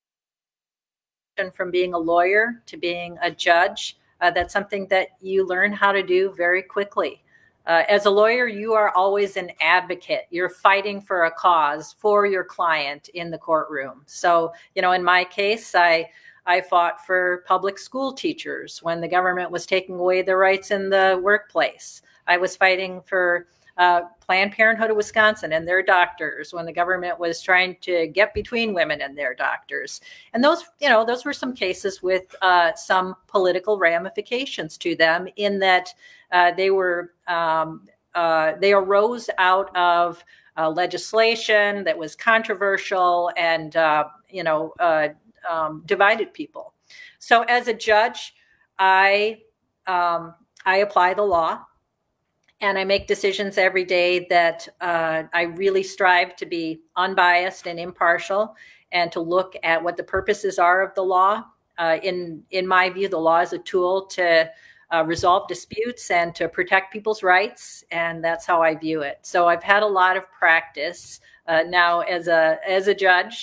from being a lawyer to being a judge, uh, that's something that you learn how to do very quickly. Uh, as a lawyer, you are always an advocate. You're fighting for a cause for your client in the courtroom. So, you know, in my case, I I fought for public school teachers when the government was taking away their rights in the workplace. I was fighting for uh, Planned Parenthood of Wisconsin and their doctors when the government was trying to get between women and their doctors. And those, you know, those were some cases with uh, some political ramifications to them, in that uh, they were um, uh, they arose out of uh, legislation that was controversial and uh, you know uh, um, divided people. So as a judge, I um, I apply the law. And I make decisions every day that uh, I really strive to be unbiased and impartial, and to look at what the purposes are of the law. Uh, in in my view, the law is a tool to uh, resolve disputes and to protect people's rights, and that's how I view it. So I've had a lot of practice uh, now as a as a judge,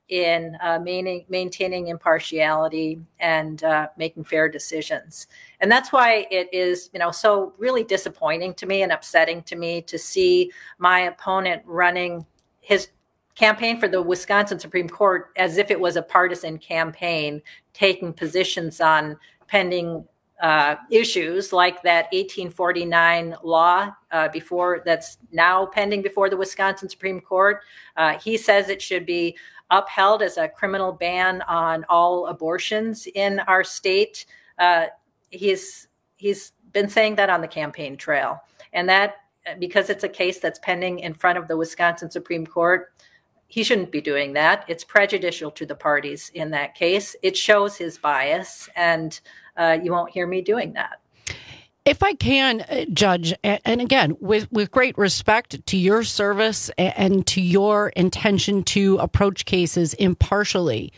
in uh, maintaining, maintaining impartiality and uh, making fair decisions. And that's why it is, you know, so really disappointing to me and upsetting to me to see my opponent running his campaign for the Wisconsin Supreme Court as if it was a partisan campaign, taking positions on pending uh, issues like that eighteen forty-nine law uh, before that's now pending before the Wisconsin Supreme Court. Uh, he says it should be upheld as a criminal ban on all abortions in our state. Uh, he's he's been saying that on the campaign trail, and that because it's a case that's pending in front of the Wisconsin Supreme Court, he shouldn't be doing that. It's prejudicial to the parties in that case. It shows his bias, and uh, you won't hear me doing that.
If I can, uh, Judge, and, and again, with, with great respect to your service and, and to your intention to approach cases impartially,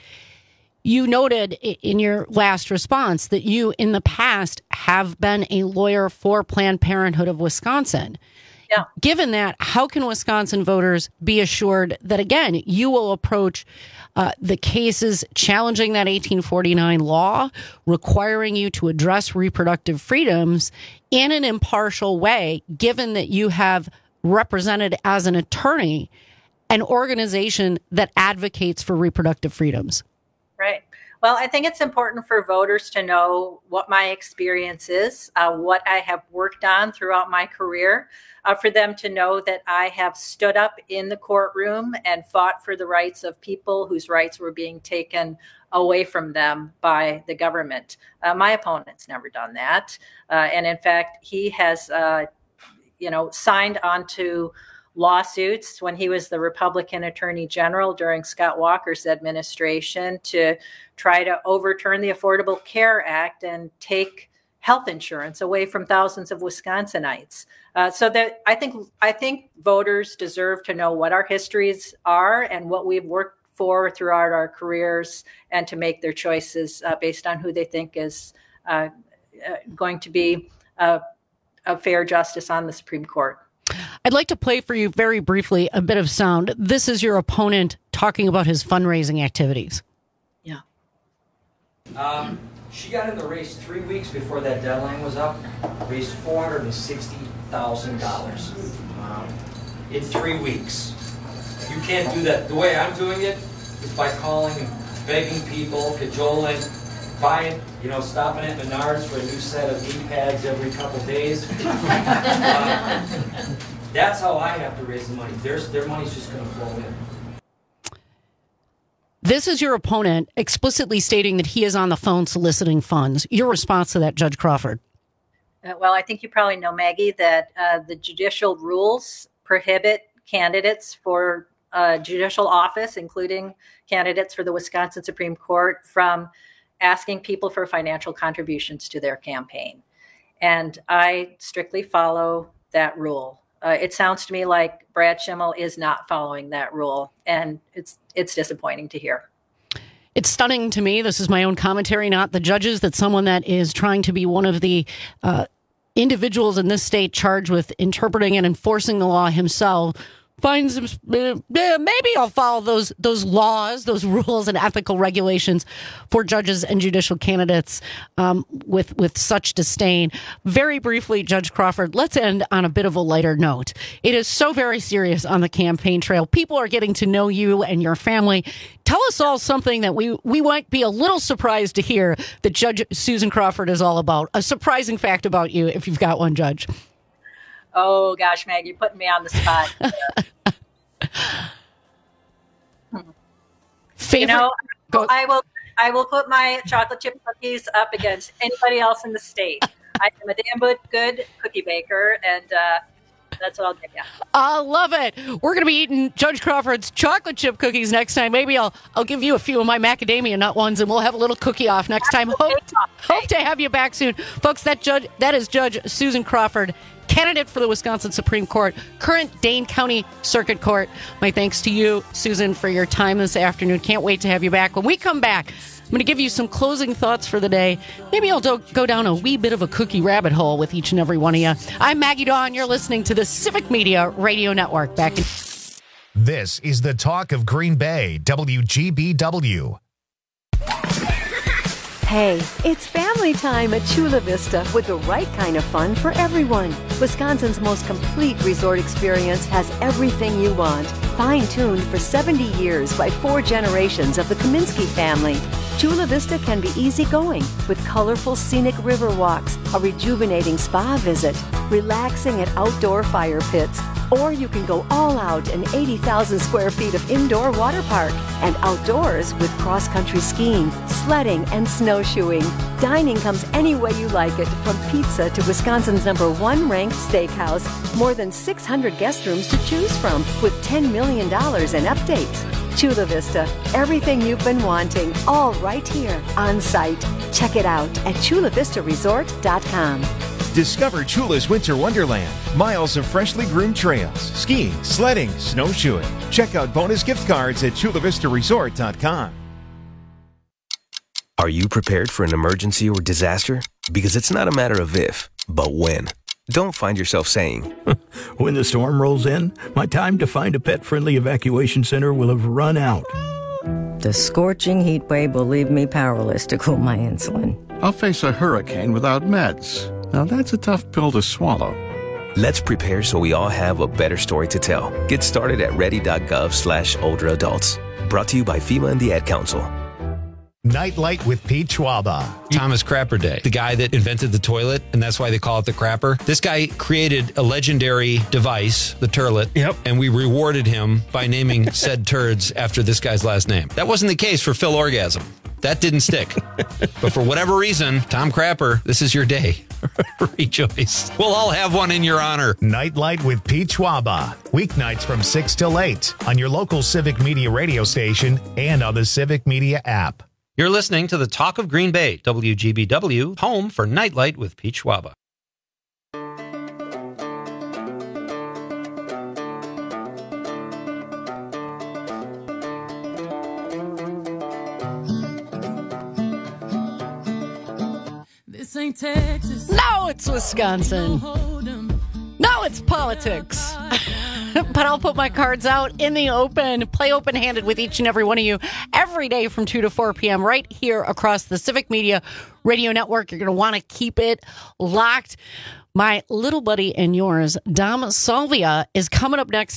you noted in your last response that you, in the past, have been a lawyer for Planned Parenthood of Wisconsin.
Yeah.
Given that, how can Wisconsin voters be assured that, again, you will approach uh, the cases challenging that eighteen forty-nine law, requiring you to address reproductive freedoms in an impartial way, given that you have represented as an attorney an organization that advocates for reproductive freedoms?
Right. Well, I think it's important for voters to know what my experience is, uh, what I have worked on throughout my career, uh, for them to know that I have stood up in the courtroom and fought for the rights of people whose rights were being taken away from them by the government. Uh, my opponent's never done that. Uh, and in fact, he has, uh, you know, signed onto lawsuits when he was the Republican Attorney General during Scott Walker's administration to try to overturn the Affordable Care Act and take health insurance away from thousands of Wisconsinites. Uh, so that I think I think voters deserve to know what our histories are and what we've worked for throughout our careers, and to make their choices uh, based on who they think is uh, uh, going to be uh, a fair justice on the Supreme Court.
I'd like to play for you very briefly a bit of sound. This is your opponent talking about his fundraising activities.
Yeah.
Um, she got in the race three weeks before that deadline was up, raised four hundred sixty thousand dollars um, in three weeks. You can't do that. The way I'm doing it is by calling and begging people, cajoling, buying, you know, stopping at Menards for a new set of knee pads every couple days. uh, that's how I have to raise the money. There's, their money's just going to flow in.
This is your opponent explicitly stating that he is on the phone soliciting funds. Your response to that, Judge Crawford?
Uh, well, I think you probably know, Maggie, that uh, the judicial rules prohibit candidates for uh, judicial office, including candidates for the Wisconsin Supreme Court, from asking people for financial contributions to their campaign. And I strictly follow that rule. Uh, it sounds to me like Brad Schimmel is not following that rule, and it's it's disappointing to hear.
It's stunning to me. This is my own commentary, not the judges, that someone that is trying to be one of the uh, individuals in this state charged with interpreting and enforcing the law himself finds uh, maybe I'll follow those those laws, those rules and ethical regulations for judges and judicial candidates um, with with such disdain. Very briefly, Judge Crawford, let's end on a bit of a lighter note. It is so very serious on the campaign trail. People are getting to know you and your family. Tell us all something that we, we might be a little surprised to hear that Judge Susan Crawford is all about. A surprising fact about you, if you've got one, Judge.
Oh, gosh, Maggie, you're putting me on the spot.
Favorite?
You know, I will I will put my chocolate chip cookies up against anybody else in the state. I am a damn good, good cookie baker, and uh, that's what I'll give you.
I love it. We're going to be eating Judge Crawford's chocolate chip cookies next time. Maybe I'll I'll give you a few of my macadamia nut ones, and we'll have a little cookie off next time. Hope, hope to have you back soon. Folks, that judge that is Judge Susan Crawford, candidate for the Wisconsin Supreme Court, current Dane County Circuit Court. My thanks to you, Susan, for your time this afternoon. Can't wait to have you back. When we come back, I'm going to give you some closing thoughts for the day. Maybe I'll do- go down a wee bit of a cookie rabbit hole with each and every one of you. I'm Maggie Dawn. You're listening to the Civic Media Radio Network. Back in...
This is the Talk of Green Bay, W G B W.
Hey, it's family time at Chula Vista with the right kind of fun for everyone. Wisconsin's most complete resort experience has everything you want. Fine-tuned for seventy years by four generations of the Kaminsky family. Chula Vista can be easygoing with colorful scenic river walks, a rejuvenating spa visit, relaxing at outdoor fire pits, or you can go all out in eighty thousand square feet of indoor water park and outdoors with cross-country skiing, sledding, and snowshoeing. Dining comes any way you like it, from pizza to Wisconsin's number one ranked steakhouse. More than six hundred guest rooms to choose from with ten million dollars in updates. Chula Vista, everything you've been wanting, all right here on site. Check it out at chula vista resort dot com.
Discover Chula's Winter Wonderland. Miles of freshly groomed trails, skiing, sledding, snowshoeing. Check out bonus gift cards at chula vista resort dot com.
Are you prepared for an emergency or disaster? Because it's not a matter of if, but when. Don't find yourself saying,
when the storm rolls in, my time to find a pet-friendly evacuation center will have run out.
The scorching heat wave will leave me powerless to cool my insulin.
I'll face a hurricane without meds. Now that's a tough pill to swallow.
Let's prepare so we all have a better story to tell. Get started at ready.gov slash older adults. Brought to you by FEMA and the Ad Council.
Nightlight with Pete Schwaba.
Thomas Crapper Day, the guy that invented the toilet, and that's why they call it the crapper. This guy created a legendary device, the turlet, yep. And we rewarded him by naming said turds after this guy's last name. That wasn't the case for Phil Orgasm. That didn't stick. But for whatever reason, Tom Crapper, this is your day. Rejoice. We'll all have one in your honor.
Nightlight with Pete Schwaba. Weeknights from six till eight on your local Civic Media radio station and on the Civic Media app.
You're listening to the Talk of Green Bay, W G B W, home for Nightlight with Pete Schwaba.
This ain't Texas. No, it's Wisconsin. No, it's politics. But I'll put my cards out in the open, play open-handed with each and every one of you every day from two to four p.m. right here across the Civic Media Radio Network. You're going to want to keep it locked. My little buddy and yours, Dom Salvia, is coming up next.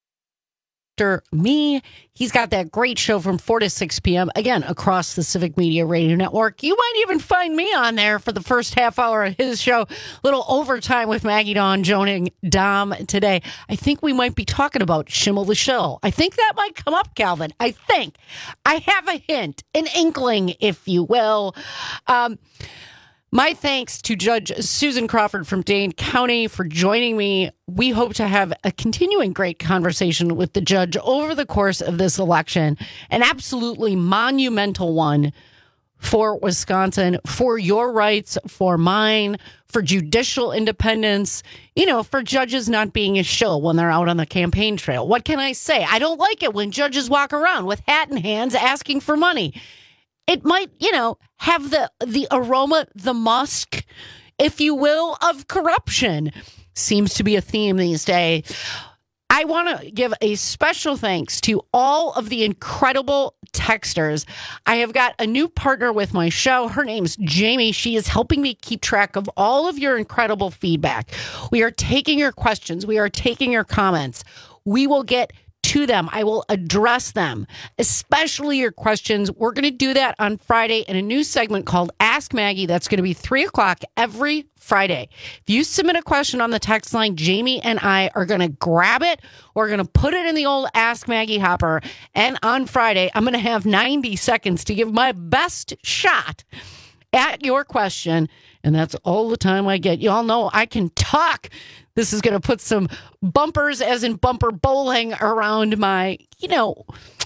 After me, he's got that great show from four to six p.m. again across the Civic Media Radio Network. You might even find me on there for the first half hour of his show. Little overtime with Maggie Dawn joining Dom today. I think we might be talking about Schimmel the Shill. I think that might come up, Calvin. I think I have a hint, an inkling, if you will. Um, My thanks to Judge Susan Crawford from Dane County for joining me. We hope to have a continuing great conversation with the judge over the course of this election, an absolutely monumental one for Wisconsin, for your rights, for mine, for judicial independence, you know, for judges not being a shill when they're out on the campaign trail. What can I say? I don't like it when judges walk around with hat in hands asking for money. It might, you know, have the the aroma, the musk, if you will, of corruption. Seems to be a theme these days. I want to give a special thanks to all of the incredible texters. I have got a new partner with my show. Her name's Jamie. She is helping me keep track of all of your incredible feedback. We are taking your questions. We are taking your comments. We will get to them. I will address them, especially your questions. We're going to do that on Friday in a new segment called Ask Maggie. That's going to be three o'clock every Friday. If you submit a question on the text line, Jamie and I are going to grab it. We're going to put it in the old Ask Maggie hopper. And on Friday, I'm going to have ninety seconds to give my best shot at your question. And that's all the time I get. You all know I can talk. This is going to put some bumpers, as in bumper bowling, around my, you know,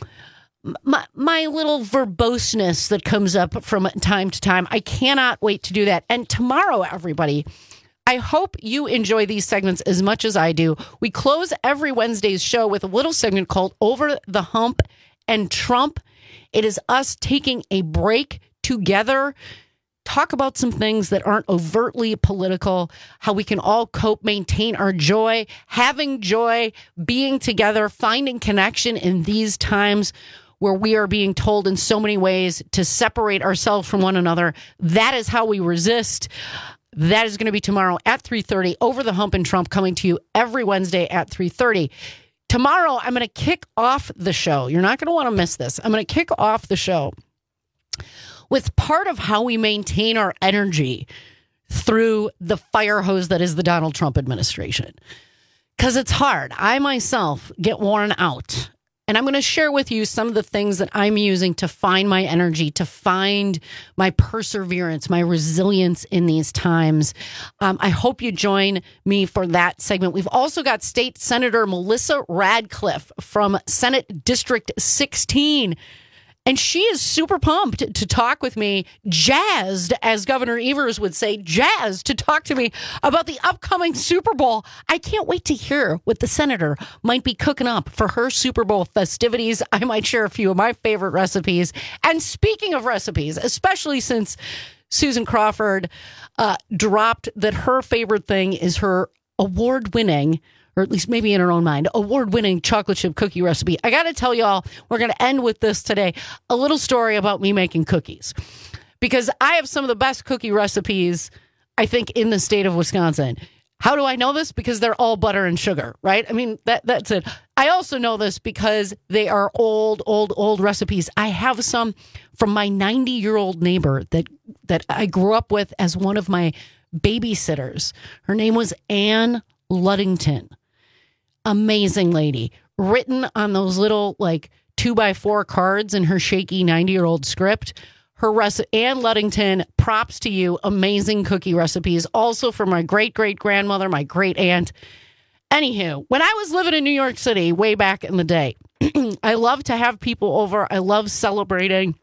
my, my little verboseness that comes up from time to time. I cannot wait to do that. And tomorrow, everybody, I hope you enjoy these segments as much as I do. We close every Wednesday's show with a little segment called Over the Hump and Trump. It is us taking a break together talk about some things that aren't overtly political, how we can all cope, maintain our joy, having joy, being together, finding connection in these times where we are being told in so many ways to separate ourselves from one another. That is how we resist. That is going to be tomorrow at three thirty. Over the Hump and Trump, coming to you every Wednesday at three thirty. Tomorrow, I'm going to kick off the show. You're not going to want to miss this. I'm going to kick off the show with part of how we maintain our energy through the fire hose that is the Donald Trump administration. Because it's hard. I myself get worn out. And I'm going to share with you some of the things that I'm using to find my energy, to find my perseverance, my resilience in these times. Um, I hope you join me for that segment. We've also got State Senator Melissa Radcliffe from Senate District sixteen. And she is super pumped to talk with me, jazzed, as Governor Evers would say, jazzed to talk to me about the upcoming Super Bowl. I can't wait to hear what the senator might be cooking up for her Super Bowl festivities. I might share a few of my favorite recipes. And speaking of recipes, especially since Susan Crawford uh, dropped that her favorite thing is her award-winning, or at least maybe in her own mind, award-winning chocolate chip cookie recipe. I got to tell y'all, we're going to end with this today. A little story about me making cookies. Because I have some of the best cookie recipes, I think, in the state of Wisconsin. How do I know this? Because they're all butter and sugar, right? I mean, that that's it. I also know this because they are old, old, old recipes. I have some from my ninety-year-old neighbor that, that I grew up with as one of my babysitters. Her name was Anne Luddington. Amazing lady, written on those little like two by four cards in her shaky ninety year old script. Her recipe, Anne Luddington, props to you. Amazing cookie recipes. Also from my great great grandmother, my great aunt. Anywho, when I was living in New York City way back in the day, I love to have people over. I love celebrating.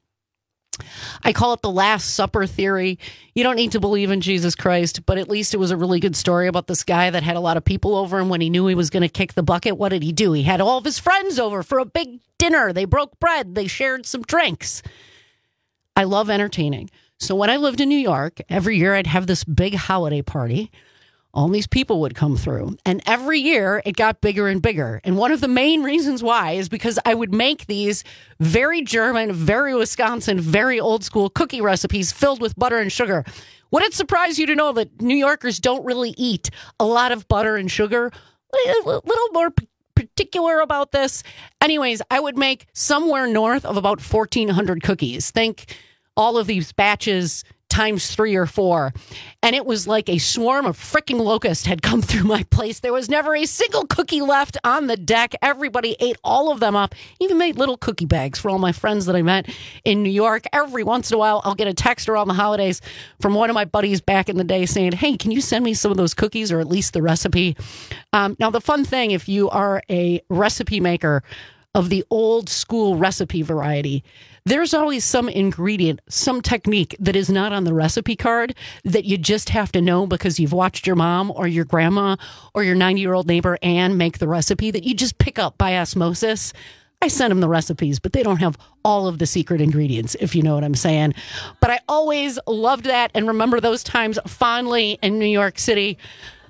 I call it the Last Supper theory. You don't need to believe in Jesus Christ, but at least it was a really good story about this guy that had a lot of people over, and when he knew he was going to kick the bucket, what did he do? He had all of his friends over for a big dinner. They broke bread. They shared some drinks. I love entertaining. So when I lived in New York, every year I'd have this big holiday party. All these people would come through. And every year it got bigger and bigger. And one of the main reasons why is because I would make these very German, very Wisconsin, very old school cookie recipes filled with butter and sugar. Would it surprise you to know that New Yorkers don't really eat a lot of butter and sugar? A little more particular about this. Anyways, I would make somewhere north of about fourteen hundred cookies. Think all of these batches times three or four. And it was like a swarm of freaking locusts had come through my place. There was never a single cookie left on the deck. Everybody ate all of them up. Even made little cookie bags for all my friends that I met in New York. Every once in a while, I'll get a text around the holidays from one of my buddies back in the day saying, hey, can you send me some of those cookies or at least the recipe? Um, now, the fun thing, if you are a recipe maker of the old school recipe variety, there's always some ingredient, some technique that is not on the recipe card that you just have to know because you've watched your mom or your grandma or your ninety-year-old neighbor Anne make the recipe that you just pick up by osmosis. I send them the recipes, but they don't have all of the secret ingredients, if you know what I'm saying. But I always loved that and remember those times fondly in New York City.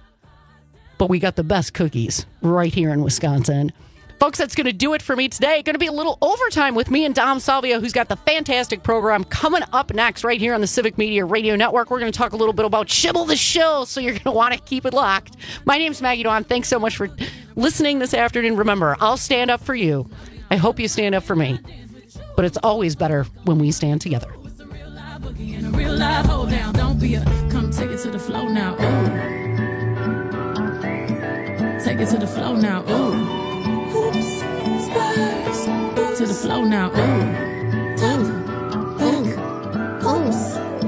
But we got the best cookies right here in Wisconsin. Folks, that's going to do it for me today. Going to be a little overtime with me and Dom Salvio, who's got the fantastic program coming up next right here on the Civic Media Radio Network. We're going to talk a little bit about Shibble the Shill, so you're going to want to keep it locked. My name's Maggie Dawn. Thanks so much for listening this afternoon. Remember, I'll stand up for you. I hope you stand up for me. But it's always better when we stand together.
Real life, hold down, don't be a come take it to the flow now. Ooh. Take it to the flow now. Ooh. Oops, spurs, to the flow now. Ooh, ooh, ooh, oops.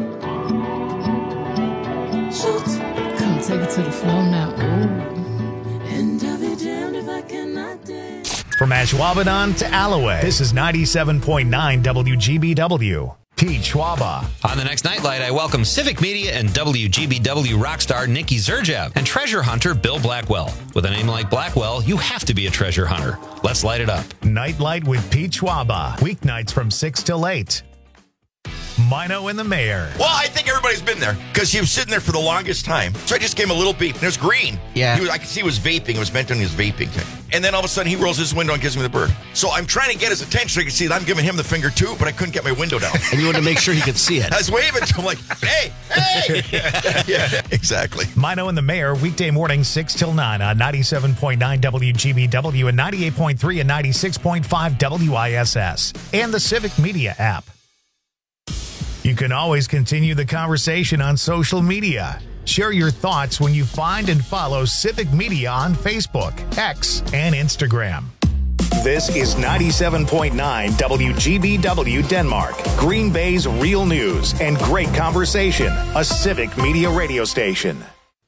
Shoot, come take it to the flow now. Ooh, and I'll be damned if I cannot dance.
From Ashwaubenon to Alloway, this is ninety-seven point nine W G B W. Pete Schwaba.
On the next Nightlight, I welcome Civic Media and W G B W rock star Nikki Zerjev and treasure hunter Bill Blackwell. With a name like Blackwell, you have to be a treasure hunter. Let's light it up.
Nightlight with Pete Schwaba. Weeknights from six till eight. Mino and the Mayor.
Well, I think everybody's been there because he was sitting there for the longest time. So I just gave him a little beep, and it was green.
Yeah.
He was, I could see he was vaping. It was meant on his vaping thing. And then all of a sudden, he rolls his window and gives me the bird. So I'm trying to get his attention so he can see that I'm giving him the finger, too, but I couldn't get my window down.
And you wanted to make sure he could see it.
I was waving to him like, hey, hey. Yeah, exactly.
Mino and the Mayor, weekday morning, six till nine on ninety-seven point nine W G B W and ninety-eight point three and ninety-six point five W I S S. And the Civic Media app. You can always continue the conversation on social media. Share your thoughts when you find and follow Civic Media on Facebook, X, and Instagram. This is ninety-seven point nine W G B W Denmark, Green Bay's real news and great conversation, a Civic Media radio station.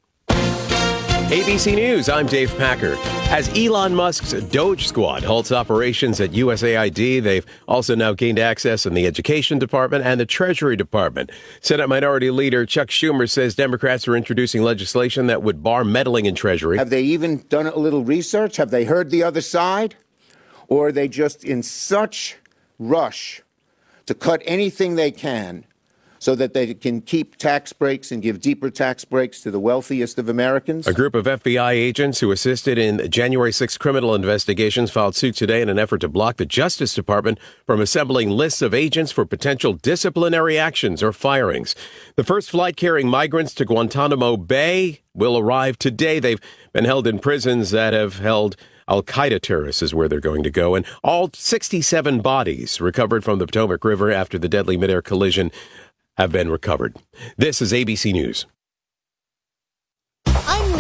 A B C News, I'm Dave Packer. As Elon Musk's Doge Squad halts operations at U S A I D, they've also now gained access in the Education Department and the Treasury Department. Senate Minority Leader Chuck Schumer says Democrats are introducing legislation that would bar meddling in Treasury.
Have they even done a little research? Have they heard the other side? Or are they just in such rush to cut anything they can so that they can keep tax breaks and give deeper tax breaks to the wealthiest of Americans?
A group of F B I agents who assisted in January sixth criminal investigations filed suit today in an effort to block the Justice Department from assembling lists of agents for potential disciplinary actions or firings. The first flight carrying migrants to Guantanamo Bay will arrive today. They've been held in prisons that have held Al-Qaeda terrorists is where they're going to go. And all sixty-seven bodies recovered from the Potomac River after the deadly midair collision have been recovered. This is A B C News.